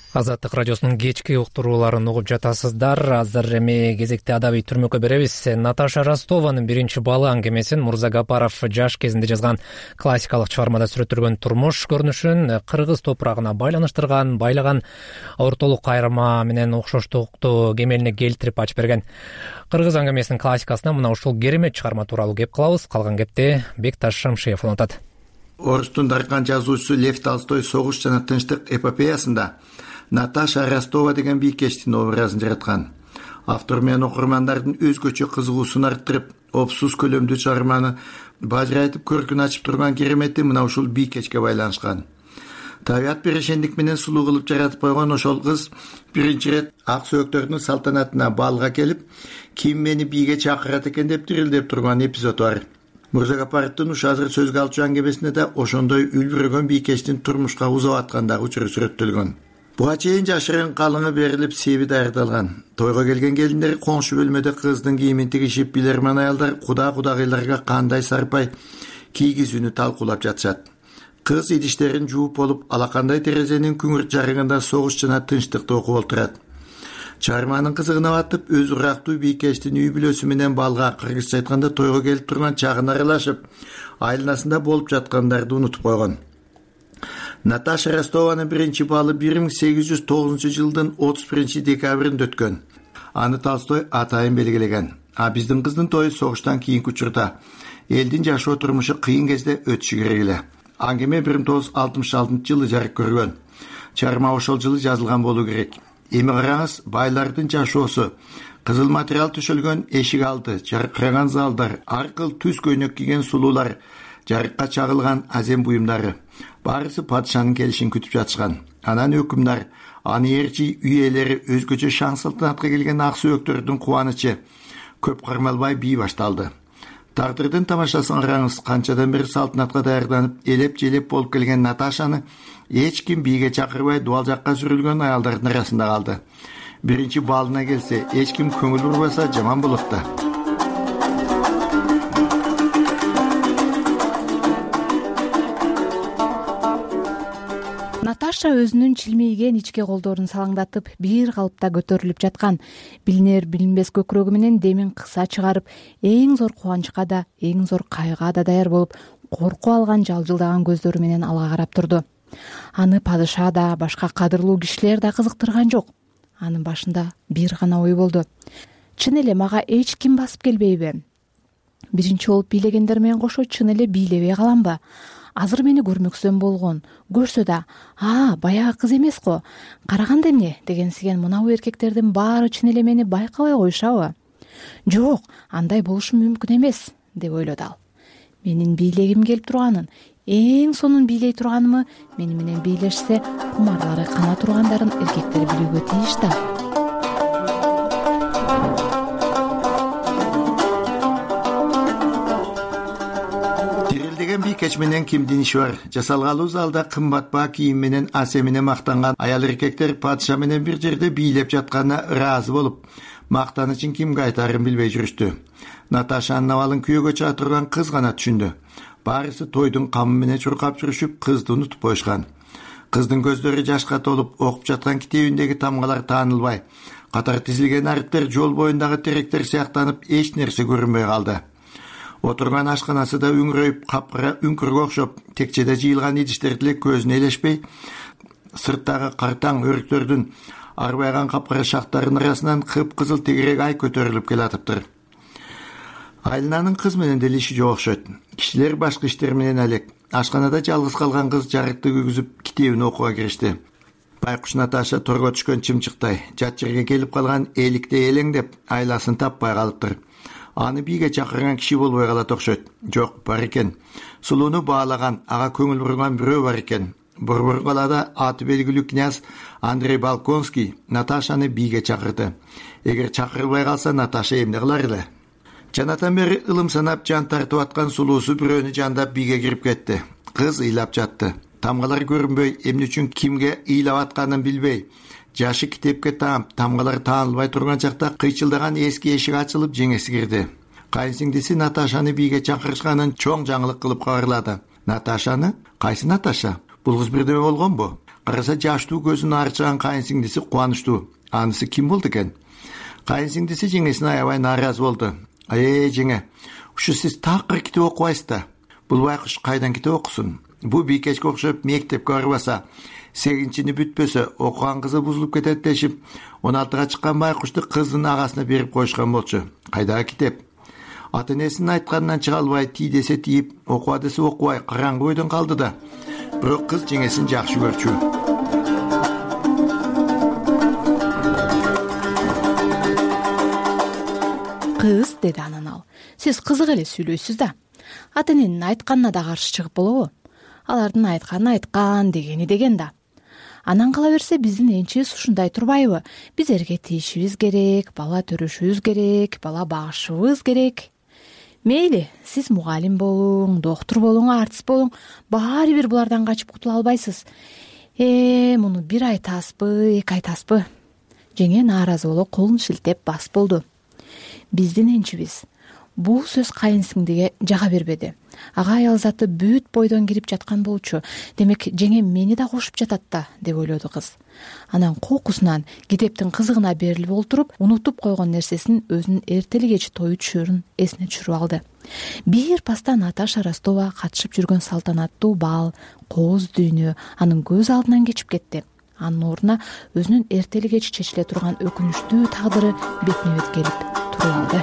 Азаттык радиосунун кечки уктурууларын угуп жатасыздар. Азыр эми кезекти адабий түрмөккө беребиз. Наташа Ростованын биринчи балы аңгемесин Мурза Гапаров жаш кезинде жазган классикалык чыгармада сүрөттөлгөн турмуш көрүнүшүн кыргыз топурагына байланыштырган, байлаган ортолук кайрыма менен окшоштукту кемелине келтирип ачып берген. Кыргыз аңгемесинин классикасына мына ушул керемет чыгарма тууралуу кеп кылабыз. Калган кепти Бекташ Шамшиев улантат. Орустун даркан жазуучусу Лев Толстой «Согуш жана тынчтык» эпопеясында Наташа Ростова деген бийкечтин образын жараткан. Автор менен окурмандардын өзгөчө кызыгуусун арттырып, опсуз көлөмдүү чыгарманы бажырайтып көркүн ачып турган керемети мына ушул бийкечке байланышкан. Табият перешендик менен сулуу кылып жаратып койгон ошол кыз биринчи ирет ак сөөктөрдүн салтанатына балга келип, ким мени бийге чакырат экен деп тирилдеп турган эпизод бар. Мурза Гапаровдун ушу азыр сөзгө алчу аңгемесинде да ошондой үлбүрөгөн бийкечтин турмушка узап аткандагы учуру сүрөттөлгөн. Буга чейин жашырын калыңы берилип, себи даярдалган. Тойго келген келиндер коңшу бөлмөдө кыздын кийимин тигишип, билерман аялдар куда-кудагыйларга кандай сарпай кийгизүүнү талкуулап жатышат. Кыз идиштерин жууп болуп, алакандай терезенин күңүрт жарыгында «Согуш жана тынчтыкты» окуп олтурат. Чыгарманын кызыгына батып, өз урактуу бийкечтин үй бүлөсү менен балга, кыргызча айтканда тойго келип турган чагын аралашып, айланасында болуп жаткандарды унутуп койгон. Наташа Ростованын биринчи балы бир миң сегиз жүз тогузунчу жылдын отуз биринчи декабрында өткөн. Аны Толстой атайын белгилеген. А биздин кыздын тою согуштан кийинки учурда элдин жашоо турмушу кыйын кезде өтүшү керек эле. Аңгеме бир миң тогуз жүз алтымыш алтынчы жылы жарык көргөн. Чыгарма ошол жылы жазылган болуу керек. Эми караңыз, байлардын жашоосу, кызыл материал төшөлгөн эшик алды, жаркыраган залдар, ар кыл түз көйнөк кийген сулуулар, жарыкка чагылган азем буюмдары. Барысы падышанын келишин күтүп жатышкан. Анан өкүмдар, аны ээрчи үй ээлери, өзгөчө шаң салтанатка келген ак сөөктөрдүн кубанычы көп кармалбай бий башталды. Тагдырдын тамашасын караңыз, канчадан бери салтанатка даярданып, элеп-желеп болуп келген Наташаны эч ким бийге чакырбай дуал жакка сүрүлгөн аялдардын арасында калды. Биринчи балына келсе, эч ким көңүл бурбаса жаман болот да. Наташа өзүнүн чилмейген ичке колдорун салаңдатып, бир калыпта көтөрүлүп жаткан. Билинер билинбес көкүрөгү менен демин кыса чыгарып, эң зор кубанычка да, эң зор кайгыга да даяр болуп, коркуп алган жалжылдаган көздөрү менен алга карап турду. Аны падыша да, башка кадырлуу кишилер да кызыктырган жок. Анын башында бир гана ой болду. Чын эле мага эч ким басып келбейби? Биринчи болуп бийлегендер менен кошо чын эле бийлебей каламбы? Азыр мени көрмөксөн болгон, көрсө да, а, баягы кыз эмес го, караганда эмне дегенсиген мынабу эркектердин баары чын эле мени байкабай коюшабы? Жок, андай болушу мүмкүн эмес, деп ойлоду ал. Менин бийлегим келип турганын, эң сонун бийлей турганымы, мени менен бийлешсе, кумарлары кана тургандарын эркектер билүүгө тийиш да. Бийкеч менен кимдин иши бар? Жасалгалуу залда кымбат баа кийим менен асемине мактанган аял эркектер падыша менен бир жерде бийлеп жатканына ыраазы болуп, мактанычын кимге айтаарын билбей жүрүштү. Наташанын абалын күйөөгө чыга турган кыз гана түшүндү. Баарысы тойдун камы менен чуркап жүрүшүп, кызды унутуп коюшкан. Кыздын көздөрү жашка толуп, окуп жаткан китебиндеги тамгалар таанылбай, катар тизилген ариптер жол боюндагы теректер сыяктанып, эч нерсе көрүнбөй калды. Отурган ашканасы да үңрөйүп, капкара үңкүргө окшоп, текчеде жыйылган идиштер деле көзүнө элешпей, сырттагы картаң өрүктөрдүн арбайган капкара шактарынын арасынан кып-кызыл тегерек ай көтөрүлүп келатыптыр. Айлананын кыз менен деле иши жок окшойт. Кишилер башка иштер менен алек. Ашканада жалгыз калган кыз жарыкты күйгүзүп, китебин окууга киришти. Байкуш Наташа торго түшкөн чымчыктай, жат жерге келип калган эликте элеңдеп, айласын таппай калыптыр. Аны бийге чакырган киши болбой калат окшойт. Жок, бар экен. Сулууну баалаган, ага көңүл бурган бирөө бар экен. Борбор калада аты белгилүү князь Андрей Балконский Наташаны бийге чакырды. Эгер чакырылбай калса, Наташа эмне кылар эле? Жанатан бери ылым санап жан тартып аткан сулуусу бирөөнү жандап бийге кирип кетти. Кыз ыйлап жатты. Тамгалар көрүнбөй, эмне үчүн кимге ыйлап атканын билбей, жашы китепке таап, тамгалар таанылбай турган чакта кыйчылдаган эски эшик ачылып, жеңеси кирди. Кайынсиңдиси Наташаны бийге чакырышканын чоң жаңылык кылып кабарлады. Наташаны? Кайсы Наташа? Бул кыз бирдеме болгонбу? караса жаштуу көзүн арчыган кайынсиңдиси кубанычтуу. Анысы ким болду экен? Кайынсиңдиси жеңесине аябай нааразы болду. Эй жеңе, ушу сиз такыр китеп окубайсыз да. Бул байкуш кайдан китеп окусун? Бу бийкечке окшоп мектепке барбаса, сегизинчини бүтпөсө окуган кызы бузулуп кетет дешип, он алтыга чыккан байкушту кыздын агасына берип коюшкан болчу. Кайдагы китеп? Ата-энесинин айтканынан чыга албай, тий десе тийип, окуба десе окубай, караңгы бойдон калды да. Бирок кыз жеңесин жакшы көрчү. Кыз, деди анан ал, сиз кызык эле сүйлөйсүз да. Ата-эненин айтканына да каршы чыгып болобу? Алардын айтканы айткан, дегени деген да. Анан кала берсе биздин энчибиз ушундай турбайбы? Бизерге тийишибиз керек, бала төрөшүбүз керек, бала багышыбыз керек. Мейли, сиз мугалим болуң, доктур болуң, артист болуң, баары бир булардан качып кутула албайсыз. Э, муну бир айтасызбы, эки айтасызбы? Жеңе нааразы болуп колун шилтеп басып болду. Биздин энчибиз бул сөз кайынсиңдиге жага бербеди. Ага аял заты бүт бойдон кирип жаткан болчу. Демек, жеңем мени да кошуп жатат да, деп ойлоду кыз. Анан кокусунан китептин кызыгына берилип олтуруп, унутуп койгон нерсесин өзүнүн эртели кеч тою түшөрүн эсине түшүрүп алды. Бир паста Наташа Ростова катышып жүргөн салтанаттуу бал, кооз дүйнө анын көз алдынан кечип кетти. Анын ордуна өзүнүн эртели кеч чечиле турган өкүнүчтүү тагдыры бетине бет келип туруп алды.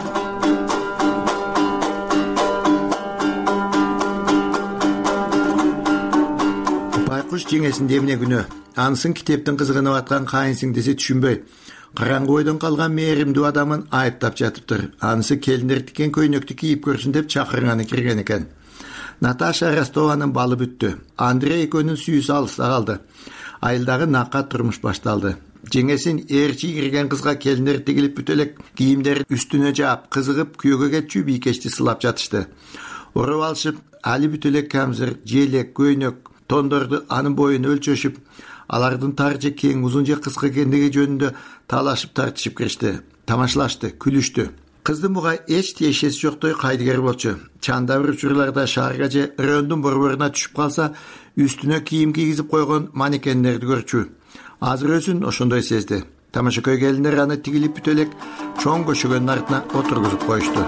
Байкуш жеңесинде эмне күнөө? Анысын китептин кызыгынып аткан кайынсиңдиси түшүнбөй, караңгы бойдон калган мээримдүү адамын айыптап жатыптыр. Анысы келиндер тиккен көйнөктү кийип көрсүн деп чакырганы кирген экен. Наташа Ростованын балы бүттү. Андрей экөөнүн сүйүүсү алыста калды. Айылдагы накка турмуш башталды. Жеңесин эрчи кирген кызга келиндер тигилип бүт элек кийимдерин үстүнө жаап, кызыгып күйөөгө кетчү бийкечти сылап жатышты. Уруп алышып, али бүт элек камзыр, желек, көйнөк, тондорду анын боюн өлчөшүп, алардын тар же кең, узун же кыска экендиги жөнүндө талашып тартышып киришти. Тамашалашты, күлүштү. Кыздын буга эч тиешеси жоктой кайдыгер болчу. Чанда бир учурларда шаарга же райондун борборуна түшүп калса, үстүнө кийим кийгизип койгон манекендерди көрчү. Азыр өзүн ошондой сезди. Тамашакөй келиндер аны тигилип бүт элек чоң көшөгөнүн артына отургузуп коюшту.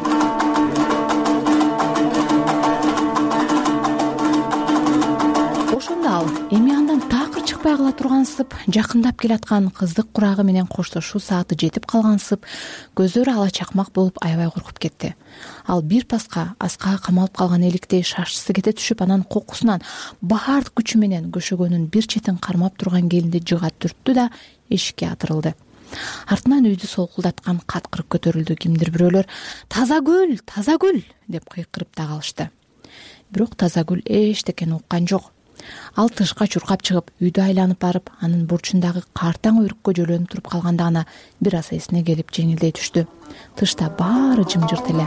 Ошондо ал эми андан такыр чыкпай кала тургансып, жакындап келаткан кыздык курагы менен коштошуу сааты жетип калгансып, көздөрү ала чакмак болуп аябай коркуп кетти. Ал бир паска аскага камалып калган эликтей шашчысы кете түшүп, анан кокусунан баардык күчү менен көшөгөнүн бир четин кармап турган келинди жыга түрттү да эшикке атырылды. Артынан үйдү солкулдаткан каткырык көтөрүлдү. Кимдир бирөөлөр «Тазагүл, Тазагүл» деп кыйкырып да калышты. Бирок Тазагүл эчтекени уккан жок. Ал тышка чуркап чыгып, үйдү айланып барып, анын бурчундагы картаң өйрүккө жөлөнүп туруп калганда гана бир аз эсине келип жеңилдей түштү. Тышта баары жымжырт эле.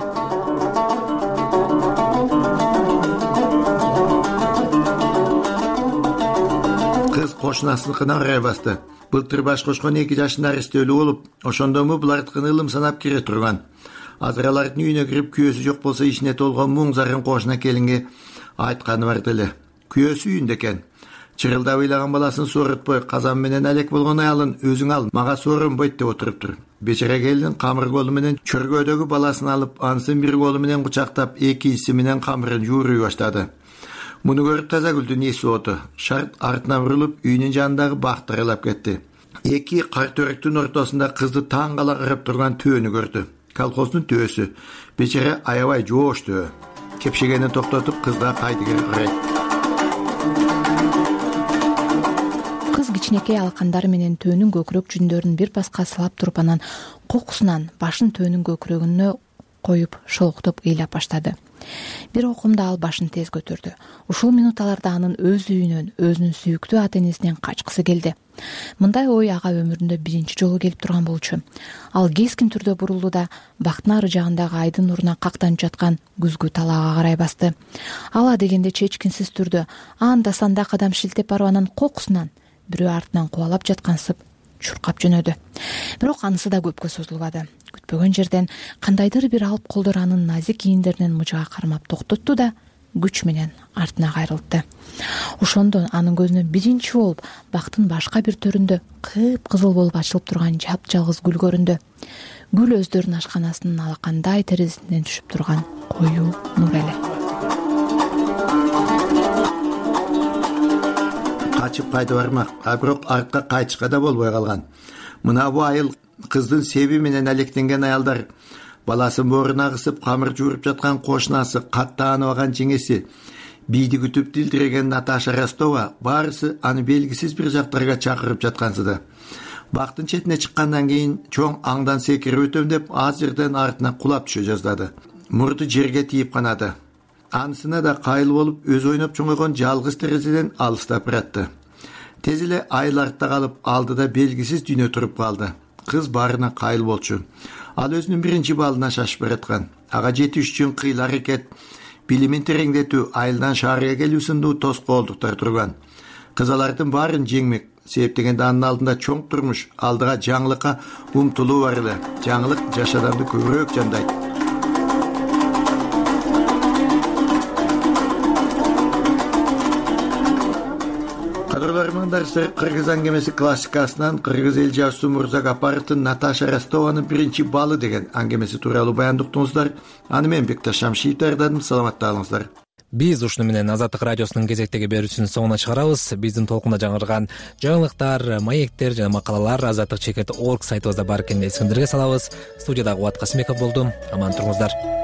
Кыз кошунасыныкына карай басты. Былтыр баш кошкон эки жашында арестөөлүү болуп, ошондому булардыкын ылым санап кире турган. Азыр алардын үйүнө кирип, күйөөсү жок болсо ичине толгон муң зарын кошуна келинге айтканы бар деле. Күйөөсү үйүндө экен. Чырылдап ыйлаган баласын соорутпой, казан менен алек болгон аялын өзүң ал, мага сооронбойт деп отуруптур. Бечара келин камыр колу менен чөргөдөгү баласын алып, анысын бир колу менен кучактап, экинчиси менен камырын жуурой баштады. Муну көрүп Тазагүлдүн эси ооту. Шарт артына бурулуп, үйүнүн жанындагы бакты аралап кетти. Эки кар төрөктүн ортосунда кызды таң кала карап турган төөнү көрдү. Колхоздун төөсү. Бечара аябай жоошту. Кепшегени токтотуп, кызга кайдыгер карайт. Кыз кичинекей алкандары менен төөнүн көкүрөк жүндөрүн бир паска сылап туруп, анан кокусунан башын төөнүн көкүрөгүнө коюп шолуктоп ыйлап баштады. Бир окумда ал башын тез көтөрдү. Ушул минуталарда анын өз үйүнөн, өзүнүн сүйүктүү ата-энесинен качкысы келди. Мындай ой ага өмүрүндө биринчи жолу келип турган болчу. Ал кескин түрдө бурулду да бактын ары жагындагы айдын нуруна кактанып жаткан күзгү талаага карай басты. Ала дегенде чечкинсиз түрдө анда санда кадам шилтеп барып, анан кокусунан бирөө артынан кубалап жаткансып чуркап жөнөдү. Бирок анысы да көпкө созулбады. Күтпөгөн жерден кандайдыр бир алып колдор анын назик кийиндеринен мыжыга кармап токтотту да күч менен артына кайрылды. Ошондо анын көзүнө биринчи болуп бактын башка бир төрүндө кыпкызыл болуп ачылып турган жапжалгыз гүл көрүндү. Гүл өздөрүнүн ашканасынын алакандай терезесинен түшүп турган коюу нур эле. Качып пайда бармак, а бирок артка кайтышка да болбой калган. Мына бу айыл кыздын себи менен алектенген аялдар, баласын бооруна кысып камыр жууруп жаткан кошунасы, каттааныбаган жеңеси, бийди күтүп дилдиреген Наташа Ростова баарысы аны белгисиз бир жактарга чакырып жаткансыды. Бактын четине чыккандан кийин чоң аңдан секирип өтөм деп аз жерден артына кулап түшө жаздады. Мурду жерге тийип канады. Анысына да кайыл болуп өз ойноп чоңойгон жалгыз терезеден алыстап баратты. Тез эле айыл артта калып, алдыда белгисиз дүйнө туруп калды. Кыз баарына кайыл болчу. Ал өзүнүн биринчи балына шашып бараткан. Ага жетиш үчүн кыйыл аракет, билимин тереңдетүү, айылдан шаарга келүү сындуу тоскоолдуктар турган. Кыз алардын баарын жеңмек, себеп дегенде анын алдында чоң турмуш, алдыга жаңылыкка умтулуу бар эле. Жаңылык жаш адамды көбүрөөк жандайт. Кадырлармандар, кыргыз аңгемеси классикасынан кыргыз эл жазуусу Мурза Гапаровдун Наташа Ростованын биринчи балы деген аңгемеси тууралуу баяндуктуңуздар. Аны мен Бекташ Шамшиев даярдадым. Саламатта калыңыздар. Биз ушуну менен Азаттык радиосунун кезектеги берүүсүнүн соңуна чыгарабыз. Биздин толкунда жаңырган жаңылыктар, маектер жана макалалар азаттык чекит точка орг сайтыбызда бар экенин эсиңиздерге салабыз. Студиядагы Кубат Касымбеков болду. Аман туруңуздар.